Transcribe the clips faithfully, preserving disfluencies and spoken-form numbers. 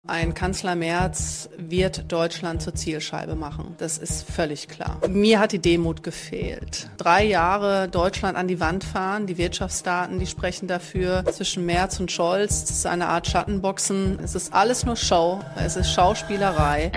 Ein Kanzler Merz wird Deutschland zur Zielscheibe machen. Das ist völlig klar. Mir hat die Demut gefehlt. Drei Jahre Deutschland an die Wand fahren, die Wirtschaftsdaten, die sprechen dafür. Zwischen Merz und Scholz, das ist eine Art Schattenboxen. Es ist alles nur Show, es ist Schauspielerei.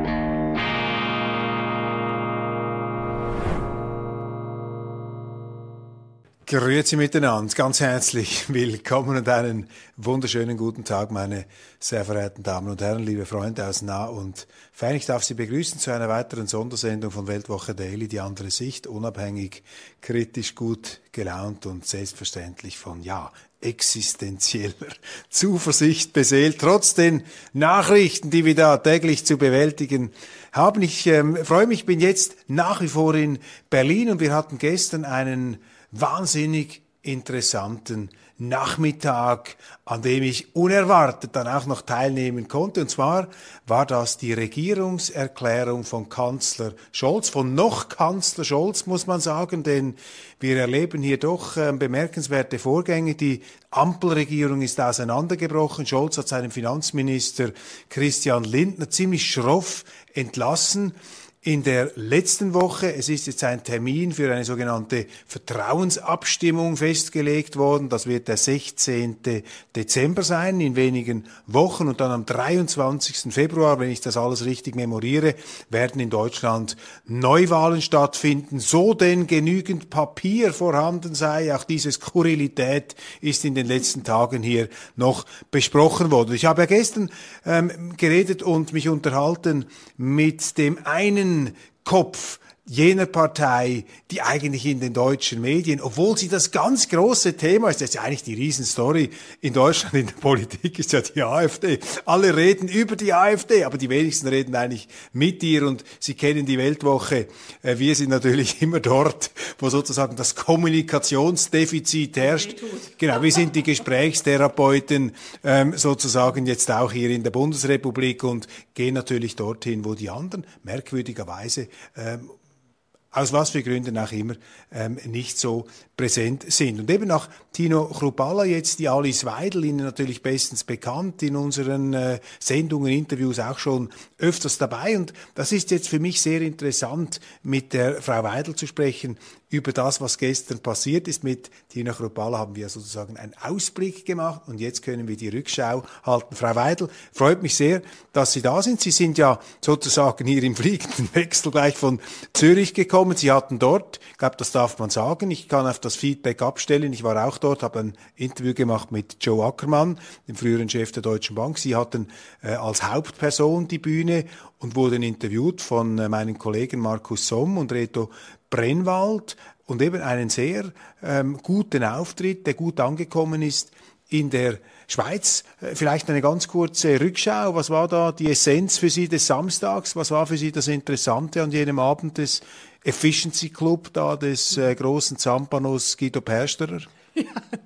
Grüezi miteinander, ganz herzlich willkommen und einen wunderschönen guten Tag, meine sehr verehrten Damen und Herren, liebe Freunde aus nah und fern. Ich darf Sie begrüßen zu einer weiteren Sondersendung von Weltwoche Daily, die andere Sicht, unabhängig, kritisch, gut gelaunt und selbstverständlich von, ja, existenzieller Zuversicht beseelt, trotz den Nachrichten, die wir da täglich zu bewältigen haben. Ich ähm, freue mich, bin jetzt nach wie vor in Berlin und wir hatten gestern einen wahnsinnig interessanten Nachmittag, an dem ich unerwartet dann auch noch teilnehmen konnte. Und zwar war das die Regierungserklärung von Kanzler Scholz, von noch Kanzler Scholz, muss man sagen, denn wir erleben hier doch äh, bemerkenswerte Vorgänge. Die Ampelregierung ist auseinandergebrochen. Scholz hat seinen Finanzminister Christian Lindner ziemlich schroff entlassen. In der letzten Woche, es ist jetzt ein Termin für eine sogenannte Vertrauensabstimmung festgelegt worden. Das wird der sechzehnten Dezember sein, in wenigen Wochen. Und dann am dreiundzwanzigsten Februar, wenn ich das alles richtig memoriere, werden in Deutschland Neuwahlen stattfinden. So denn genügend Papier vorhanden sei. Auch diese Skurrilität ist in den letzten Tagen hier noch besprochen worden. Ich habe ja gestern ähm, geredet und mich unterhalten mit dem einen Kopf jener Partei, die eigentlich in den deutschen Medien, obwohl sie das ganz große Thema ist, das ist ja eigentlich die Riesenstory in Deutschland, in der Politik ist ja die AfD. Alle reden über die AfD, aber die wenigsten reden eigentlich mit ihr und Sie kennen die Weltwoche. Wir sind natürlich immer dort, wo sozusagen das Kommunikationsdefizit herrscht. Genau, wir sind die Gesprächstherapeuten ähm, sozusagen jetzt auch hier in der Bundesrepublik und gehen natürlich dorthin, wo die anderen merkwürdigerweise ähm, aus was für Gründen auch immer, ähm, nicht so präsent sind. Und eben nach Tino Chrupalla jetzt die Alice Weidel, Ihnen natürlich bestens bekannt, in unseren äh, Sendungen, Interviews auch schon öfters dabei. Und das ist jetzt für mich sehr interessant, mit der Frau Weidel zu sprechen über das, was gestern passiert ist. Mit Tino Chrupalla haben wir sozusagen einen Ausblick gemacht und jetzt können wir die Rückschau halten. Frau Weidel, freut mich sehr, dass Sie da sind. Sie sind ja sozusagen hier im fliegenden Wechsel gleich von Zürich gekommen. Sie hatten dort, ich glaube, das darf man sagen, ich kann auf das Feedback abstellen, ich war auch dort, habe ein Interview gemacht mit Joe Ackermann, dem früheren Chef der Deutschen Bank. Sie hatten äh, als Hauptperson die Bühne und wurden interviewt von äh, meinen Kollegen Markus Somm und Reto Brennwald und eben einen sehr ähm, guten Auftritt, der gut angekommen ist in der Schweiz. Vielleicht eine ganz kurze Rückschau. Was war da die Essenz für Sie des Samstags? Was war für Sie das Interessante an jenem Abend des Efficiency Club da, des äh, großen Zampanos Guido Persterer? Ja.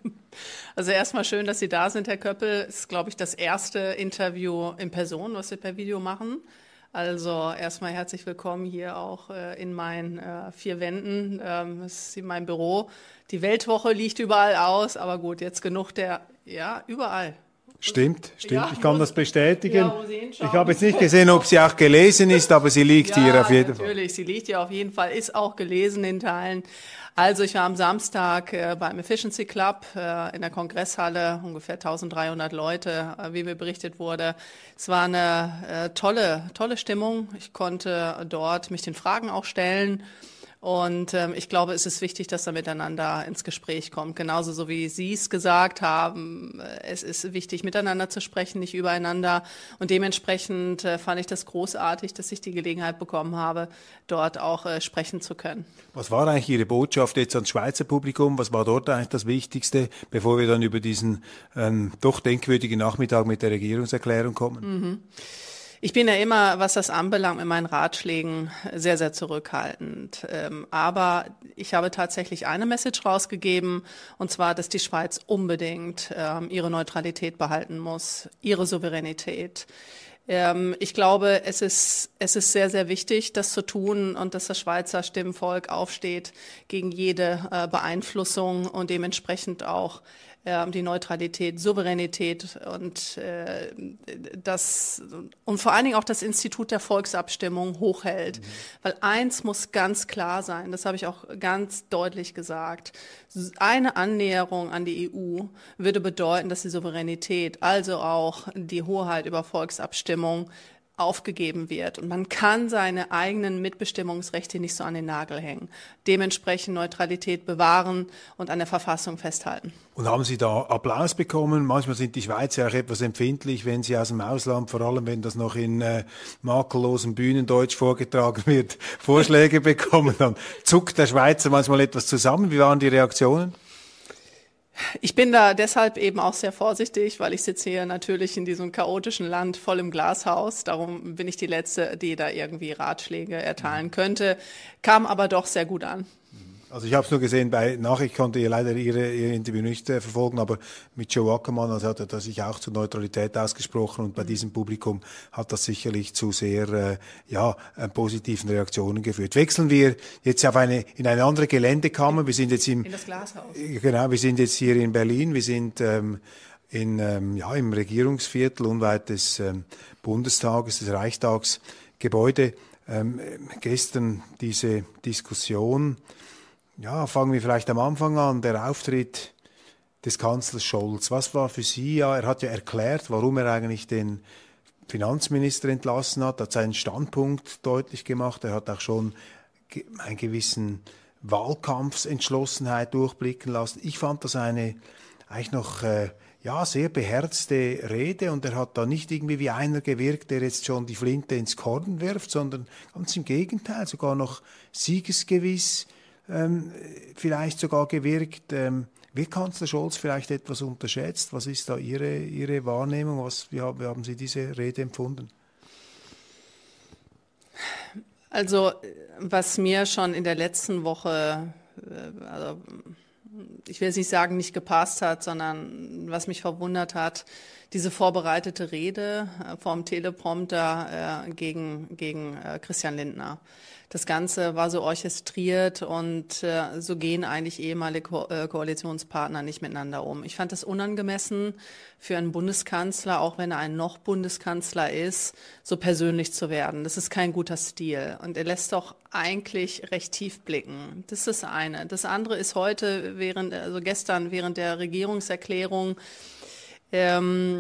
Also erstmal schön, dass Sie da sind, Herr Köppel. Es ist, glaube ich, das erste Interview in Person, was wir per Video machen. Also erstmal herzlich willkommen hier auch äh, in meinen äh, vier Wänden. Ähm, das ist mein Büro. Die Weltwoche liegt überall aus, aber gut, jetzt genug der, ja, überall. Stimmt, stimmt. Ja, ich kann das bestätigen. Ja, ich habe jetzt nicht gesehen, ob sie auch gelesen ist, aber sie liegt ja, hier auf jeden Fall. Natürlich, sie liegt hier auf jeden Fall, ist auch gelesen in Teilen. Also ich war am Samstag äh, beim Efficiency Club äh, in der Kongresshalle, ungefähr eintausenddreihundert Leute, äh, wie mir berichtet wurde. Es war eine äh, tolle, tolle Stimmung. Ich konnte dort mich den Fragen auch stellen. Und ähm, ich glaube, es ist wichtig, dass er miteinander ins Gespräch kommt. Genauso so wie Sie es gesagt haben. Es ist wichtig, miteinander zu sprechen, nicht übereinander. Und dementsprechend äh, fand ich das großartig, dass ich die Gelegenheit bekommen habe, dort auch äh, sprechen zu können. Was war eigentlich Ihre Botschaft jetzt ans Schweizer Publikum? Was war dort eigentlich das Wichtigste, bevor wir dann über diesen ähm, doch denkwürdigen Nachmittag mit der Regierungserklärung kommen? Mhm. Ich bin ja immer, was das anbelangt, mit meinen Ratschlägen sehr, sehr zurückhaltend. Aber ich habe tatsächlich eine Message rausgegeben, und zwar, dass die Schweiz unbedingt ihre Neutralität behalten muss, ihre Souveränität. Ich glaube, es ist, es ist sehr, sehr wichtig, das zu tun und dass das Schweizer Stimmvolk aufsteht gegen jede Beeinflussung und dementsprechend auch äh, die Neutralität, Souveränität und äh, das und vor allen Dingen auch das Institut der Volksabstimmung hochhält. Mhm. Weil eins muss ganz klar sein, das habe ich auch ganz deutlich gesagt, eine Annäherung an die E U würde bedeuten, dass die Souveränität, also auch die Hoheit über Volksabstimmung, aufgegeben wird. Und man kann seine eigenen Mitbestimmungsrechte nicht so an den Nagel hängen. Dementsprechend Neutralität bewahren und an der Verfassung festhalten. Und haben Sie da Applaus bekommen? Manchmal sind die Schweizer auch etwas empfindlich, wenn sie aus dem Ausland, vor allem wenn das noch in äh, makellosem Bühnendeutsch vorgetragen wird, Vorschläge bekommen. Dann zuckt der Schweizer manchmal etwas zusammen. Wie waren die Reaktionen? Ich bin da deshalb eben auch sehr vorsichtig, weil ich sitze hier natürlich in diesem chaotischen Land voll im Glashaus. Darum bin ich die Letzte, die da irgendwie Ratschläge erteilen könnte. Kam aber doch sehr gut an. Also ich habe es nur gesehen, bei Nachricht konnte ihr leider ihre, ihr Interview nicht äh, verfolgen, aber mit Joe Ackermann, also hat er sich auch zur Neutralität ausgesprochen und bei mhm. diesem Publikum hat das sicherlich zu sehr äh, ja, äh, positiven Reaktionen geführt. Wechseln wir jetzt auf eine, in eine andere Geländekammer. Wir sind jetzt im, in das Glashaus. Genau, wir sind jetzt hier in Berlin. Wir sind ähm, in, ähm, ja, im Regierungsviertel unweit des ähm, Bundestages, des Reichstagsgebäude. Ähm, gestern diese Diskussion. Ja, fangen wir vielleicht am Anfang an, der Auftritt des Kanzlers Scholz. Was war für Sie, ja, er hat ja erklärt, warum er eigentlich den Finanzminister entlassen hat, hat seinen Standpunkt deutlich gemacht, er hat auch schon einen gewissen Wahlkampfsentschlossenheit durchblicken lassen. Ich fand das eine eigentlich noch äh, ja, sehr beherzte Rede und er hat da nicht irgendwie wie einer gewirkt, der jetzt schon die Flinte ins Korn wirft, sondern ganz im Gegenteil, sogar noch siegesgewiss, Ähm, vielleicht sogar gewirkt. Ähm, wird Kanzler Scholz vielleicht etwas unterschätzt? Was ist da Ihre, Ihre Wahrnehmung? Was, wie, haben, wie haben Sie diese Rede empfunden? Also, was mir schon in der letzten Woche, also, ich will es nicht sagen, nicht gepasst hat, sondern was mich verwundert hat, diese vorbereitete Rede äh, vom Teleprompter äh, gegen, gegen äh, Christian Lindner. Das Ganze war so orchestriert und äh, so gehen eigentlich ehemalige Ko- äh, Koalitionspartner nicht miteinander um. Ich fand das unangemessen für einen Bundeskanzler, auch wenn er ein noch Bundeskanzler ist, so persönlich zu werden. Das ist kein guter Stil und er lässt doch eigentlich recht tief blicken. Das ist das eine. Das andere ist heute, während, also gestern während der Regierungserklärung, ähm,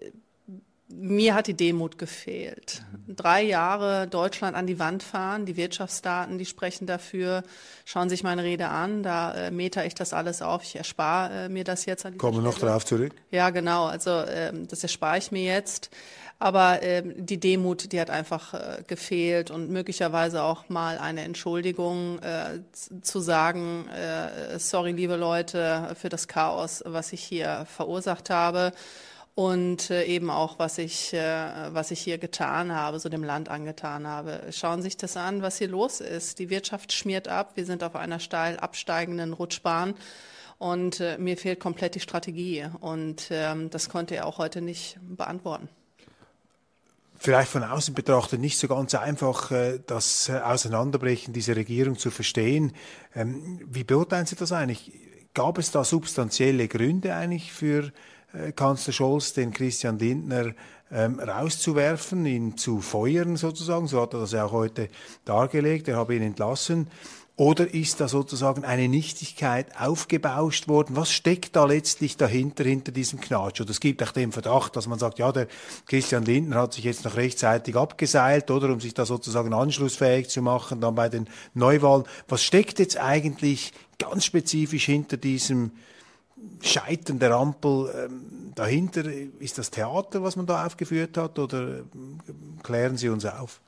mir hat die Demut gefehlt. Drei Jahre Deutschland an die Wand fahren, die Wirtschaftsdaten, die sprechen dafür. Schauen Sie sich meine Rede an, da äh, meter ich das alles auf. Ich erspare äh, mir das jetzt an dieser Kommen wir noch darauf zurück? Ja, genau. Also ähm, das erspare ich mir jetzt. Aber ähm, die Demut, die hat einfach äh, gefehlt und möglicherweise auch mal eine Entschuldigung äh, z- zu sagen, äh, sorry, liebe Leute, für das Chaos, was ich hier verursacht habe. Und äh, eben auch, was ich, äh, was ich hier getan habe, so dem Land angetan habe. Schauen Sie sich das an, was hier los ist. Die Wirtschaft schmiert ab. Wir sind auf einer steil absteigenden Rutschbahn. Und äh, mir fehlt komplett die Strategie. Und ähm, das konnte er auch heute nicht beantworten. Vielleicht von außen betrachtet nicht so ganz einfach, das Auseinanderbrechen dieser Regierung zu verstehen. Wie beurteilen Sie das eigentlich? Gab es da substanzielle Gründe eigentlich für Kanzler Scholz, den Christian Lindner ähm, rauszuwerfen, ihn zu feuern sozusagen? So hat er das ja auch heute dargelegt. Er habe ihn entlassen. Oder ist da sozusagen eine Nichtigkeit aufgebauscht worden? Was steckt da letztlich dahinter, hinter diesem Knatsch? Oder es gibt auch den Verdacht, dass man sagt, ja, der Christian Lindner hat sich jetzt noch rechtzeitig abgeseilt, oder, um sich da sozusagen anschlussfähig zu machen, dann bei den Neuwahlen. Was steckt jetzt eigentlich ganz spezifisch hinter diesem Scheitern der Ampel ähm, dahinter? Ist das Theater, was man da aufgeführt hat, oder äh, klären Sie uns auf?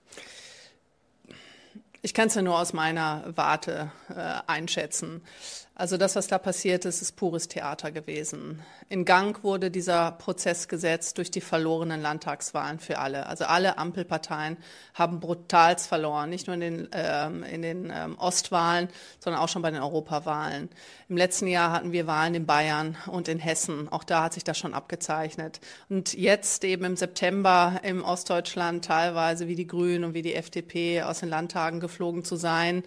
Ich kann es ja nur aus meiner Warte äh, einschätzen. Also das, was da passiert ist, ist pures Theater gewesen. In Gang wurde dieser Prozess gesetzt durch die verlorenen Landtagswahlen für alle. Also alle Ampelparteien haben brutalst verloren, nicht nur in den, ähm, in den ähm, Ostwahlen, sondern auch schon bei den Europawahlen. Im letzten Jahr hatten wir Wahlen in Bayern und in Hessen. Auch da hat sich das schon abgezeichnet. Und jetzt eben im September im Ostdeutschland teilweise wie die Grünen und wie die F D P aus den Landtagen geflogen zu sein.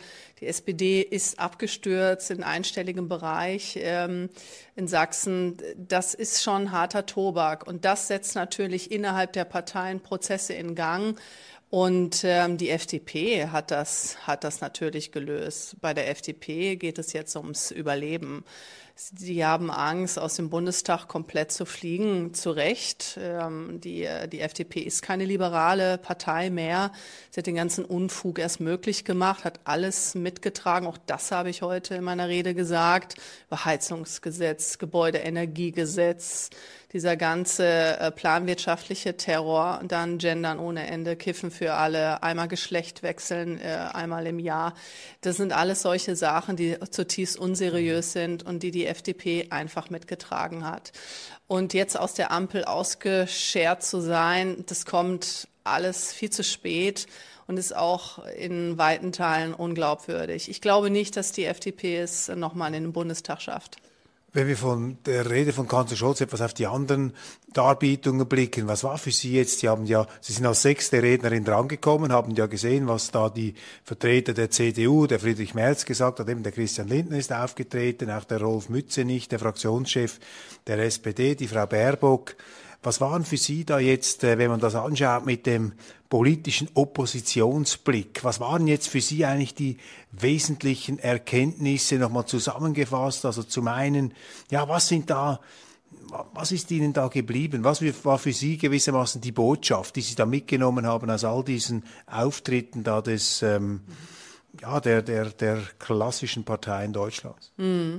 Die S P D ist abgestürzt in einstelligem Bereich ähm, in Sachsen. Das ist schon harter Tobak. Und das setzt natürlich innerhalb der Parteien Prozesse in Gang. Und ähm, die F D P hat das, hat das natürlich gelöst. Bei der F D P geht es jetzt ums Überleben. Die haben Angst, aus dem Bundestag komplett zu fliegen, zu Recht. Ähm, die, die F D P ist keine liberale Partei mehr. Sie hat den ganzen Unfug erst möglich gemacht, hat alles mitgetragen. Auch das habe ich heute in meiner Rede gesagt. Überheizungsgesetz, Gebäudeenergiegesetz, dieser ganze äh, planwirtschaftliche Terror, dann Gendern ohne Ende, Kiffen für alle, einmal Geschlecht wechseln, äh, einmal im Jahr. Das sind alles solche Sachen, die zutiefst unseriös sind und die die F D P einfach mitgetragen hat. Und jetzt aus der Ampel ausgeschert zu sein, das kommt alles viel zu spät und ist auch in weiten Teilen unglaubwürdig. Ich glaube nicht, dass die F D P es nochmal in den Bundestag schafft. Wenn wir von der Rede von Kanzler Scholz etwas auf die anderen Darbietungen blicken, was war für Sie jetzt? Sie haben ja, Sie sind als sechste Rednerin drangekommen, haben ja gesehen, was da die Vertreter der C D U, der Friedrich Merz gesagt hat, eben der Christian Lindner ist aufgetreten, auch der Rolf Mützenich, der Fraktionschef der S P D, die Frau Baerbock. Was waren für Sie da jetzt, wenn man das anschaut, mit dem politischen Oppositionsblick? Was waren jetzt für Sie eigentlich die wesentlichen Erkenntnisse nochmal zusammengefasst? Also zum einen, ja, was sind da, was ist Ihnen da geblieben? Was war für Sie gewissermaßen die Botschaft, die Sie da mitgenommen haben aus all diesen Auftritten da des, ähm, ja, der, der, der klassischen Parteien Deutschlands?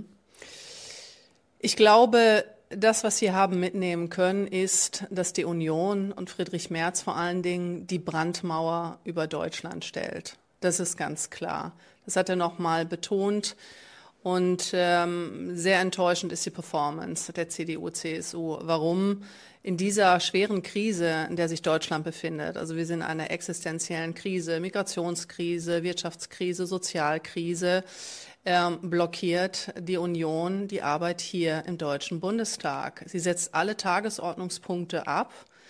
Ich glaube, das, was Sie haben mitnehmen können, ist, dass die Union und Friedrich Merz vor allen Dingen die Brandmauer über Deutschland stellt. Das ist ganz klar. Das hat er nochmal betont. Und ähm, sehr enttäuschend ist die Performance der C D U, C S U. Warum? In dieser schweren Krise, in der sich Deutschland befindet, also wir sind in einer existenziellen Krise, Migrationskrise, Wirtschaftskrise, Sozialkrise, ähm, blockiert die Union die Arbeit hier im Deutschen Bundestag. Sie setzt alle Tagesordnungspunkte ab.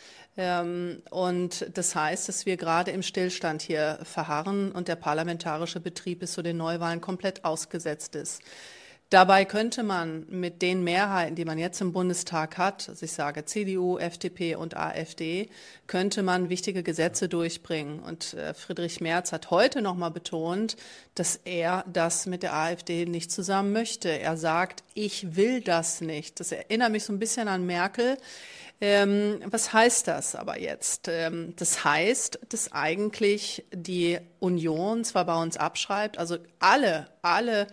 Ähm, und das heißt, dass wir gerade im Stillstand hier verharren und der parlamentarische Betrieb bis zu den Neuwahlen komplett ausgesetzt ist. Dabei könnte man mit den Mehrheiten, die man jetzt im Bundestag hat, also ich sage C D U, F D P und AfD, könnte man wichtige Gesetze durchbringen. Und äh, Friedrich Merz hat heute nochmal betont, dass er das mit der AfD nicht zusammen möchte. Er sagt, ich will das nicht. Das erinnert mich so ein bisschen an Merkel. Ähm, was heißt das aber jetzt? Ähm, das heißt, dass eigentlich die Union zwar bei uns abschreibt, also alle, alle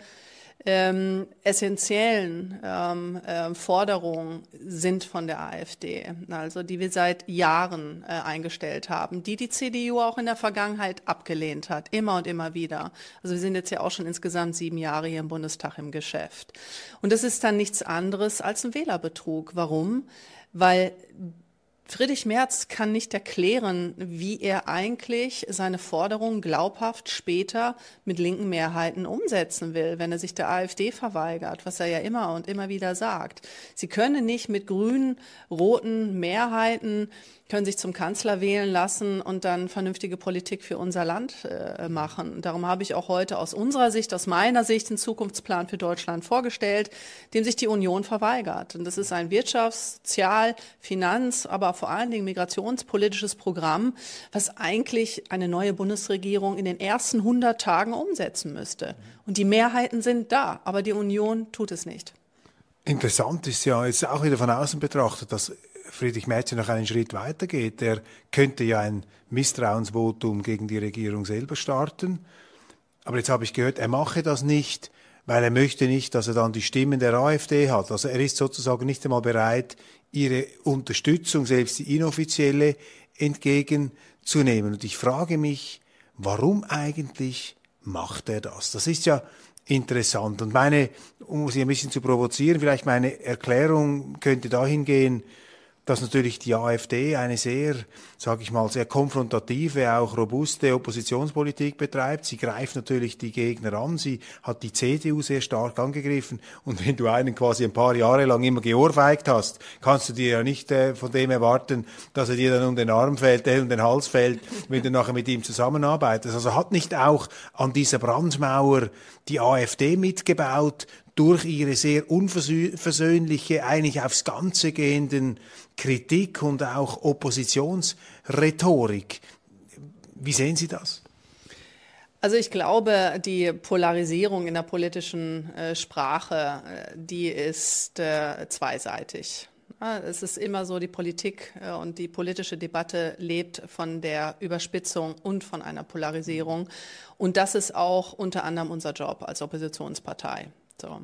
ähm, essentiellen ähm, äh, Forderungen sind von der AfD, also die wir seit Jahren äh, eingestellt haben, die die C D U auch in der Vergangenheit abgelehnt hat, immer und immer wieder. Also wir sind jetzt ja auch schon insgesamt sieben Jahre hier im Bundestag im Geschäft. Und das ist dann nichts anderes als ein Wählerbetrug. Warum? Weil Friedrich Merz kann nicht erklären, wie er eigentlich seine Forderungen glaubhaft später mit linken Mehrheiten umsetzen will, wenn er sich der AfD verweigert, was er ja immer und immer wieder sagt. Sie können nicht mit grünen, roten Mehrheiten, können sich zum Kanzler wählen lassen und dann vernünftige Politik für unser Land äh, machen. Darum habe ich auch heute aus unserer Sicht, aus meiner Sicht, einen Zukunftsplan für Deutschland vorgestellt, dem sich die Union verweigert. Und das ist ein Wirtschafts-, Sozial-, Finanz-, aber vor allen Dingen migrationspolitisches Programm, was eigentlich eine neue Bundesregierung in den ersten hundert Tagen umsetzen müsste. Und die Mehrheiten sind da, aber die Union tut es nicht. Interessant ist ja jetzt auch wieder von außen betrachtet, dass Friedrich Merz noch einen Schritt weiter geht. Er könnte ja ein Misstrauensvotum gegen die Regierung selber starten. Aber jetzt habe ich gehört, er mache das nicht, weil er möchte nicht, dass er dann die Stimmen der AfD hat. Also er ist sozusagen nicht einmal bereit, ihre Unterstützung, selbst die inoffizielle, entgegenzunehmen. Und ich frage mich, warum eigentlich macht er das? Das ist ja interessant. Und meine, um Sie ein bisschen zu provozieren, vielleicht meine Erklärung könnte dahin gehen, dass natürlich die AfD eine sehr, sage ich mal, sehr konfrontative, auch robuste Oppositionspolitik betreibt. Sie greift natürlich die Gegner an. Sie hat die C D U sehr stark angegriffen. Und wenn du einen quasi ein paar Jahre lang immer geohrfeigt hast, kannst du dir ja nicht äh, von dem erwarten, dass er dir dann um den Arm fällt, äh, um den Hals fällt, wenn du nachher mit ihm zusammenarbeitest. Also hat nicht auch an dieser Brandmauer die AfD mitgebaut, durch ihre sehr unversöhnliche, eigentlich aufs Ganze gehenden Kritik und auch Oppositionsrhetorik. Wie sehen Sie das? Also ich glaube, die Polarisierung in der politischen äh, Sprache, äh, die ist äh, zweiseitig. Ja, es ist immer so, die Politik äh, und die politische Debatte lebt von der Überspitzung und von einer Polarisierung. Und das ist auch unter anderem unser Job als Oppositionspartei. So.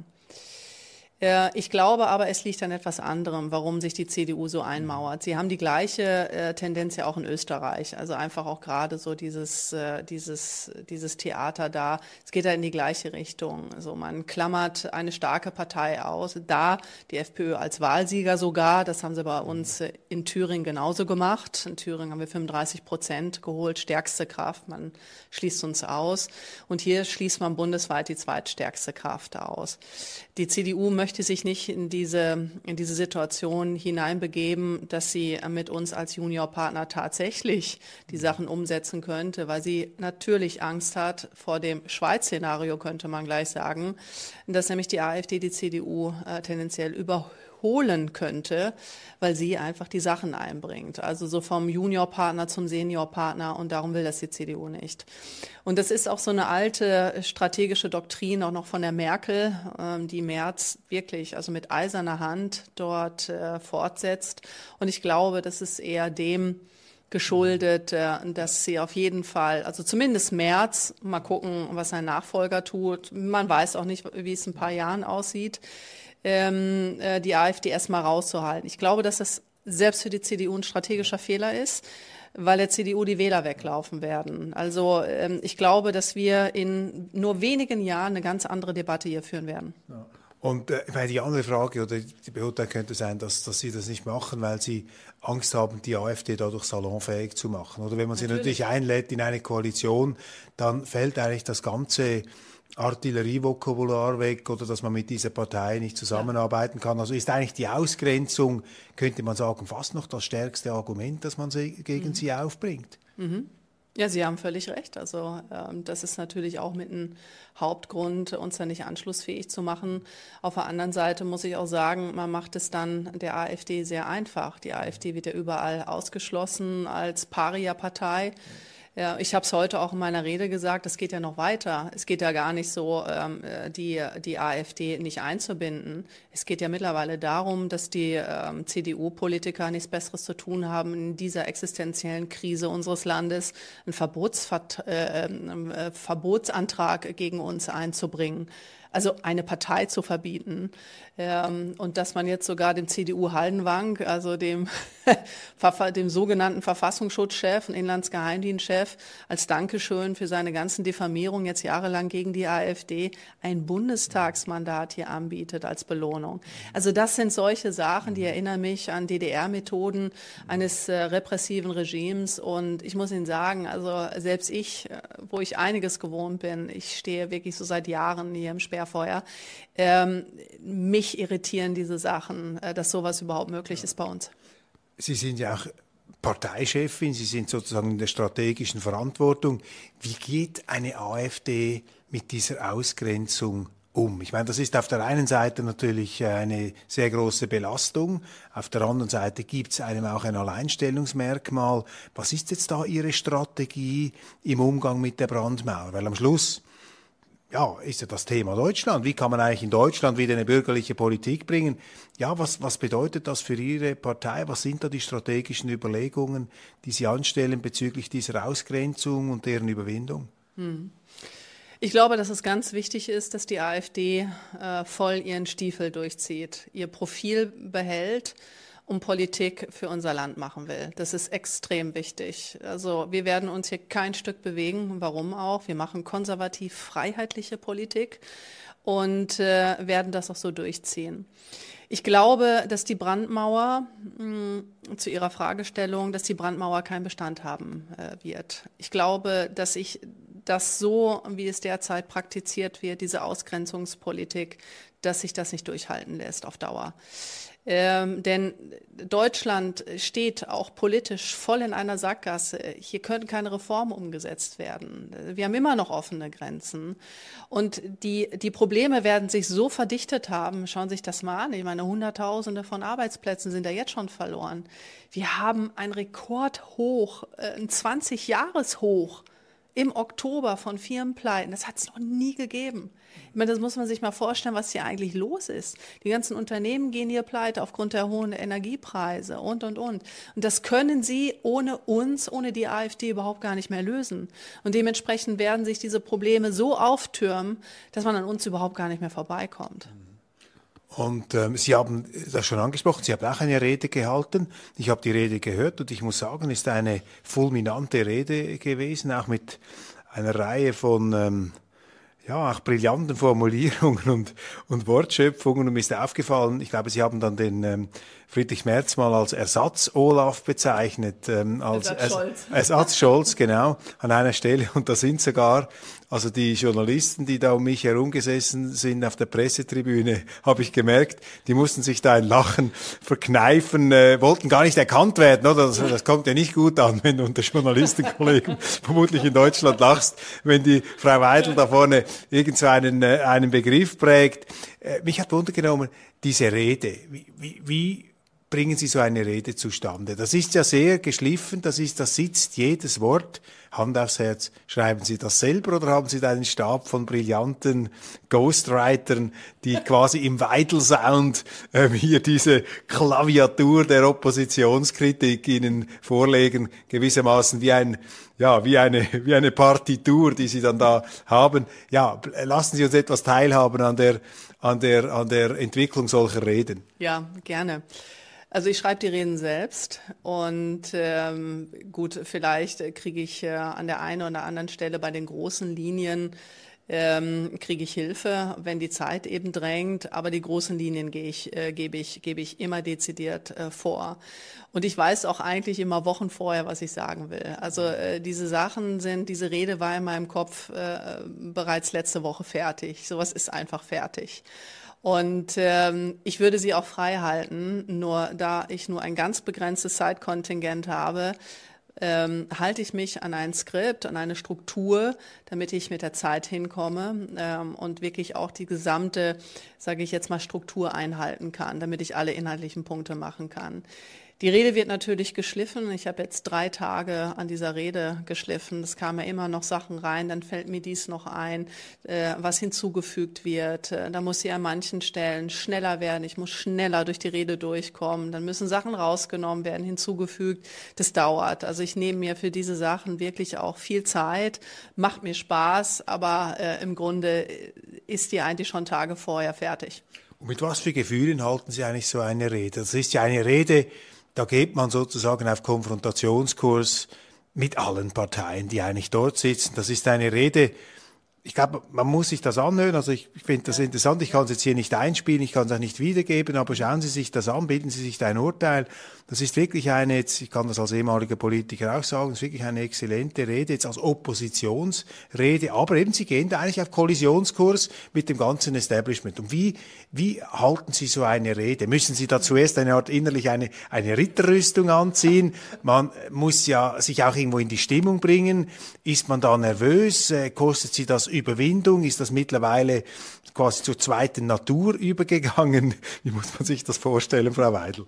Äh, ich glaube aber, es liegt an etwas anderem, warum sich die C D U so einmauert. Sie haben die gleiche äh, Tendenz ja auch in Österreich. Also einfach auch gerade so dieses, äh, dieses, dieses Theater da. Es geht da in die gleiche Richtung. Also man klammert eine starke Partei aus. Da die FPÖ als Wahlsieger sogar. Das haben sie bei uns äh, in Thüringen genauso gemacht. In Thüringen haben wir fünfunddreißig Prozent geholt. Stärkste Kraft. Man schließt uns aus. Und hier schließt man bundesweit die zweitstärkste Kraft aus. Die C D U möchte möchte sich nicht in diese, in diese Situation hineinbegeben, dass sie mit uns als Juniorpartner tatsächlich die Sachen umsetzen könnte, weil sie natürlich Angst hat vor dem Schweiz-Szenario, könnte man gleich sagen, dass nämlich die AfD die C D U äh, tendenziell überholen könnte, weil sie einfach die Sachen einbringt. Also so vom Juniorpartner zum Seniorpartner, und darum will das die C D U nicht. Und das ist auch so eine alte strategische Doktrin, auch noch von der Merkel, die Merz wirklich also mit eiserner Hand dort äh, fortsetzt. Und ich glaube, das ist eher dem geschuldet, äh, dass sie auf jeden Fall, also zumindest Merz, mal gucken, was sein Nachfolger tut. Man weiß auch nicht, wie es in ein paar Jahren aussieht, ähm, äh, die AfD erstmal rauszuhalten. Ich glaube, dass das selbst für die C D U ein strategischer Fehler ist, weil der C D U die Wähler weglaufen werden. Also ähm, ich glaube, dass wir in nur wenigen Jahren eine ganz andere Debatte hier führen werden. Ja. Und äh, die andere Frage oder die Beurteilung könnte sein, dass, dass Sie das nicht machen, weil Sie Angst haben, die AfD dadurch salonfähig zu machen. Oder wenn man sie natürlich, natürlich einlädt in eine Koalition, dann fällt eigentlich das ganze Artillerievokabular weg oder dass man mit dieser Partei nicht zusammenarbeiten kann. Also ist eigentlich die Ausgrenzung, könnte man sagen, fast noch das stärkste Argument, das man sie, gegen mhm. sie aufbringt. Mhm. Ja, Sie haben völlig recht. Also ähm, das ist natürlich auch mit ein Hauptgrund, uns da nicht anschlussfähig zu machen. Auf der anderen Seite muss ich auch sagen, man macht es dann der AfD sehr einfach. Die AfD wird ja überall ausgeschlossen als Paria-Partei. Ja, ich habe es heute auch in meiner Rede gesagt, es geht ja noch weiter. Es geht ja gar nicht so, ähm, die, die AfD nicht einzubinden. Es geht ja mittlerweile darum, dass die ähm, C D U-Politiker nichts Besseres zu tun haben, in dieser existenziellen Krise unseres Landes einen Verbotsvert- äh, äh, Verbotsantrag gegen uns einzubringen. Also eine Partei zu verbieten. Ähm, und dass man jetzt sogar dem C D U-Haldenwang, also dem, dem sogenannten Verfassungsschutzchef und Inlandsgeheimdienstchef, als Dankeschön für seine ganzen Diffamierungen jetzt jahrelang gegen die AfD ein Bundestagsmandat hier anbietet als Belohnung. Also das sind solche Sachen, die erinnern mich an D D R-Methoden eines äh, repressiven Regimes. Und ich muss Ihnen sagen, also selbst ich, wo ich einiges gewohnt bin, ich stehe wirklich so seit Jahren hier im Sperrfeuer, ähm, mich irritieren diese Sachen, äh, dass sowas überhaupt möglich ist bei uns. Sie sind ja auch Parteichefin, Sie sind sozusagen in der strategischen Verantwortung. Wie geht eine AfD mit dieser Ausgrenzung um? Ich meine, das ist auf der einen Seite natürlich eine sehr große Belastung, auf der anderen Seite gibt es einem auch ein Alleinstellungsmerkmal. Was ist jetzt da Ihre Strategie im Umgang mit der Brandmauer? Weil am Schluss ja, ist ja das Thema Deutschland. Wie kann man eigentlich in Deutschland wieder eine bürgerliche Politik bringen? Ja, was, was bedeutet das für Ihre Partei? Was sind da die strategischen Überlegungen, die Sie anstellen bezüglich dieser Ausgrenzung und deren Überwindung? Hm. Ich glaube, dass es ganz wichtig ist, dass die AfD äh, voll ihren Stiefel durchzieht, ihr Profil behält und Politik für unser Land machen will. Das ist extrem wichtig. Also wir werden uns hier kein Stück bewegen. Warum auch? Wir machen konservativ-freiheitliche Politik und äh, werden das auch so durchziehen. Ich glaube, dass die Brandmauer, mh, zu Ihrer Fragestellung, dass die Brandmauer keinen Bestand haben äh, wird. Ich glaube, dass ich das so, wie es derzeit praktiziert wird, diese Ausgrenzungspolitik, dass sich das nicht durchhalten lässt auf Dauer. Ähm, denn Deutschland steht auch politisch voll in einer Sackgasse. Hier können keine Reformen umgesetzt werden. Wir haben immer noch offene Grenzen. Und die, die Probleme werden sich so verdichtet haben. Schauen Sie sich das mal an. Ich meine, Hunderttausende von Arbeitsplätzen sind da jetzt schon verloren. Wir haben ein Rekordhoch, ein zwanzig-Jahres-Hoch im Oktober von Firmenpleiten. Das hat es noch nie gegeben. Ich meine, das muss man sich mal vorstellen, was hier eigentlich los ist. Die ganzen Unternehmen gehen hier pleite aufgrund der hohen Energiepreise und, und, und. Und das können sie ohne uns, ohne die AfD überhaupt gar nicht mehr lösen. Und dementsprechend werden sich diese Probleme so auftürmen, dass man an uns überhaupt gar nicht mehr vorbeikommt. Und ähm, Sie haben das schon angesprochen, Sie haben auch eine Rede gehalten. Ich habe die Rede gehört und ich muss sagen, es ist eine fulminante Rede gewesen, auch mit einer Reihe von ähm, ja, auch brillanten Formulierungen und, und Wortschöpfungen. Und mir ist aufgefallen, ich glaube, Sie haben dann den ähm, Friedrich Merz mal als Ersatz-Olaf bezeichnet. Ähm, als Ersatz Scholz. Ersatz Scholz, genau, an einer Stelle. Und da sind sogar, also die Journalisten, die da um mich herum gesessen sind auf der Pressetribüne, habe ich gemerkt, die mussten sich da ein Lachen verkneifen, äh, wollten gar nicht erkannt werden, oder? Das, das kommt ja nicht gut an, wenn du unter Journalistenkollegen vermutlich in Deutschland lachst, wenn die Frau Weidel da vorne irgend so einen, äh, einen Begriff prägt. Äh, mich hat wundergenommen, diese Rede, wie, wie, wie bringen Sie so eine Rede zustande? Das ist ja sehr geschliffen, das ist, das sitzt jedes Wort. Hand aufs Herz, schreiben Sie das selber oder haben Sie da einen Stab von brillanten Ghostwritern, die quasi im Weidel-Sound ähm, hier diese Klaviatur der Oppositionskritik Ihnen vorlegen, gewissermaßen wie ein, ja, wie eine, wie eine Partitur, die Sie dann da haben? Ja, lassen Sie uns etwas teilhaben an der, an der, an der Entwicklung solcher Reden. Ja, gerne. Also ich schreibe die Reden selbst und ähm, gut, vielleicht kriege ich äh, an der einen oder anderen Stelle bei den großen Linien ähm, kriege ich Hilfe, wenn die Zeit eben drängt, aber die großen Linien gehe ich, äh, gebe ich, gebe ich immer dezidiert äh, vor. Und ich weiß auch eigentlich immer Wochen vorher, was ich sagen will. Also äh, diese Sachen sind, diese Rede war in meinem Kopf äh, bereits letzte Woche fertig. Sowas ist einfach fertig. Und ähm, ich würde sie auch frei halten, nur da ich nur ein ganz begrenztes Zeitkontingent habe, ähm, halte ich mich an ein Skript, an eine Struktur, damit ich mit der Zeit hinkomme ähm, und wirklich auch die gesamte, sage ich jetzt mal, Struktur einhalten kann, damit ich alle inhaltlichen Punkte machen kann. Die Rede wird natürlich geschliffen. Ich habe jetzt drei Tage an dieser Rede geschliffen. Es kamen ja immer noch Sachen rein. Dann fällt mir dies noch ein, äh, was hinzugefügt wird. Äh, da muss sie an manchen Stellen schneller werden. Ich muss schneller durch die Rede durchkommen. Dann müssen Sachen rausgenommen werden, hinzugefügt. Das dauert. Also ich nehme mir für diese Sachen wirklich auch viel Zeit. Macht mir Spaß, aber äh, im Grunde ist die eigentlich schon Tage vorher fertig. Und mit was für Gefühlen halten Sie eigentlich so eine Rede? Das ist ja eine Rede, da geht man sozusagen auf Konfrontationskurs mit allen Parteien, die eigentlich dort sitzen. Das ist eine Rede, ich glaube, man muss sich das anhören. Also ich, ich finde das interessant. Ich kann es jetzt hier nicht einspielen, ich kann es auch nicht wiedergeben, aber schauen Sie sich das an, bilden Sie sich da ein Urteil. Das ist wirklich eine, jetzt, ich kann das als ehemaliger Politiker auch sagen, das ist wirklich eine exzellente Rede, jetzt als Oppositionsrede, aber eben Sie gehen da eigentlich auf Kollisionskurs mit dem ganzen Establishment. Und wie, wie halten Sie so eine Rede? Müssen Sie da zuerst eine Art innerlich eine, eine Ritterrüstung anziehen? Man muss ja sich auch irgendwo in die Stimmung bringen. Ist man da nervös? Kostet Sie das Überwindung? Ist das mittlerweile quasi zur zweiten Natur übergegangen? Wie muss man sich das vorstellen, Frau Weidel?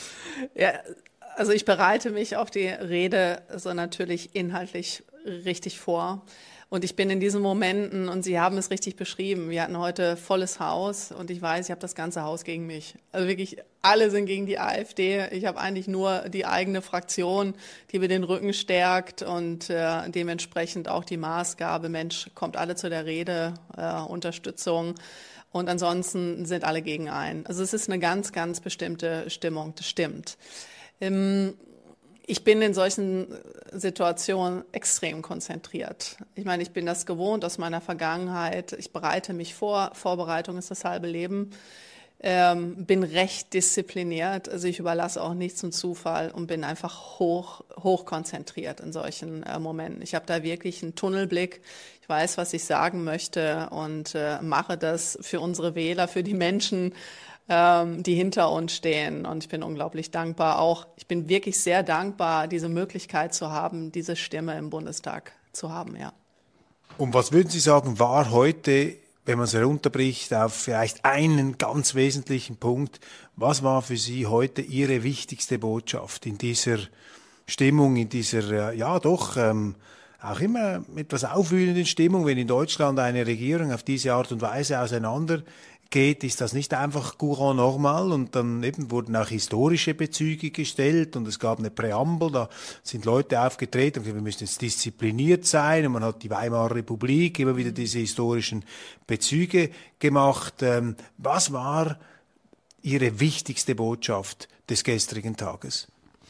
Ja, also ich bereite mich auf die Rede so natürlich inhaltlich richtig vor. Und ich bin in diesen Momenten, und Sie haben es richtig beschrieben, wir hatten heute volles Haus und ich weiß, ich habe das ganze Haus gegen mich. Also wirklich, alle sind gegen die AfD. Ich habe eigentlich nur die eigene Fraktion, die mir den Rücken stärkt und äh, dementsprechend auch die Maßgabe, Mensch, kommt alle zu der Rede, äh, Unterstützung. Und ansonsten sind alle gegen einen. Also es ist eine ganz, ganz bestimmte Stimmung, das stimmt. Ähm, Ich bin in solchen Situationen extrem konzentriert. Ich meine, ich bin das gewohnt aus meiner Vergangenheit. Ich bereite mich vor. Vorbereitung ist das halbe Leben. Ähm, bin recht diszipliniert, also ich überlasse auch nichts zum Zufall und bin einfach hoch, hoch konzentriert in solchen äh, Momenten. Ich habe da wirklich einen Tunnelblick. Ich weiß, was ich sagen möchte und äh, mache das für unsere Wähler, für die Menschen, ähm, die hinter uns stehen. Und ich bin unglaublich dankbar auch. Ich bin wirklich sehr dankbar, diese Möglichkeit zu haben, diese Stimme im Bundestag zu haben, ja. Und was würden Sie sagen, war heute, wenn man es herunterbricht auf vielleicht einen ganz wesentlichen Punkt, was war für Sie heute Ihre wichtigste Botschaft in dieser Stimmung, in dieser, äh, ja doch, ähm, auch immer etwas aufwühlenden Stimmung, wenn in Deutschland eine Regierung auf diese Art und Weise auseinandergeht, ist das nicht einfach courant normal und dann eben wurden auch historische Bezüge gestellt und es gab eine Präambel, da sind Leute aufgetreten und gesagt, wir müssen jetzt diszipliniert sein und man hat die Weimarer Republik, immer wieder diese historischen Bezüge gemacht. Ähm, was war Ihre wichtigste Botschaft des gestrigen Tages?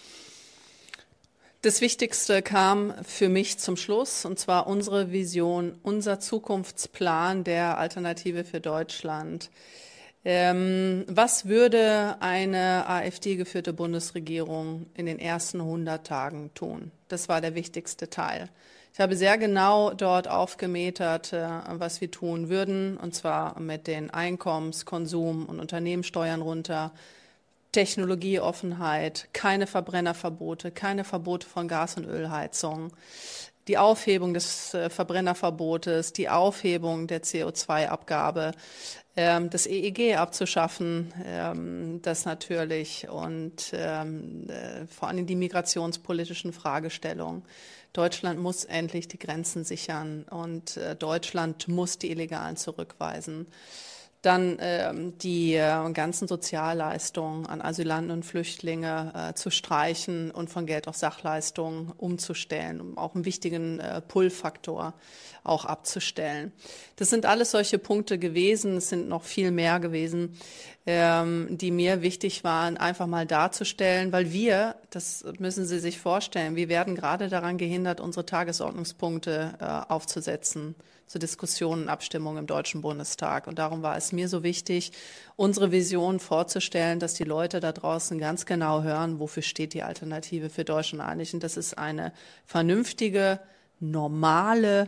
Das Wichtigste kam für mich zum Schluss, und zwar unsere Vision, unser Zukunftsplan der Alternative für Deutschland. Ähm, was würde eine AfD-geführte Bundesregierung in den ersten hundert Tagen tun? Das war der wichtigste Teil. Ich habe sehr genau dort aufgemetert, äh, was wir tun würden, und zwar mit den Einkommens-, Konsum- und Unternehmenssteuern runter, Technologieoffenheit, keine Verbrennerverbote, keine Verbote von Gas- und Ölheizung, die Aufhebung des äh, Verbrennerverbotes, die Aufhebung der C O zwei Abgabe, ähm, das E E G abzuschaffen, ähm, das natürlich und ähm, äh, vor allem die migrationspolitischen Fragestellungen. Deutschland muss endlich die Grenzen sichern und äh, Deutschland muss die Illegalen zurückweisen. Dann ähm, die äh, ganzen Sozialleistungen an Asylanten und Flüchtlinge äh, zu streichen und von Geld auf Sachleistungen umzustellen, um auch einen wichtigen äh, Pull-Faktor auch abzustellen. Das sind alles solche Punkte gewesen, es sind noch viel mehr gewesen, ähm, die mir wichtig waren, einfach mal darzustellen, weil wir, das müssen Sie sich vorstellen, wir werden gerade daran gehindert, unsere Tagesordnungspunkte äh, aufzusetzen zur Diskussion und Abstimmung im Deutschen Bundestag. Und darum war es mir so wichtig, unsere Vision vorzustellen, dass die Leute da draußen ganz genau hören, wofür steht die Alternative für Deutschland eigentlich. Und das ist eine vernünftige, normale,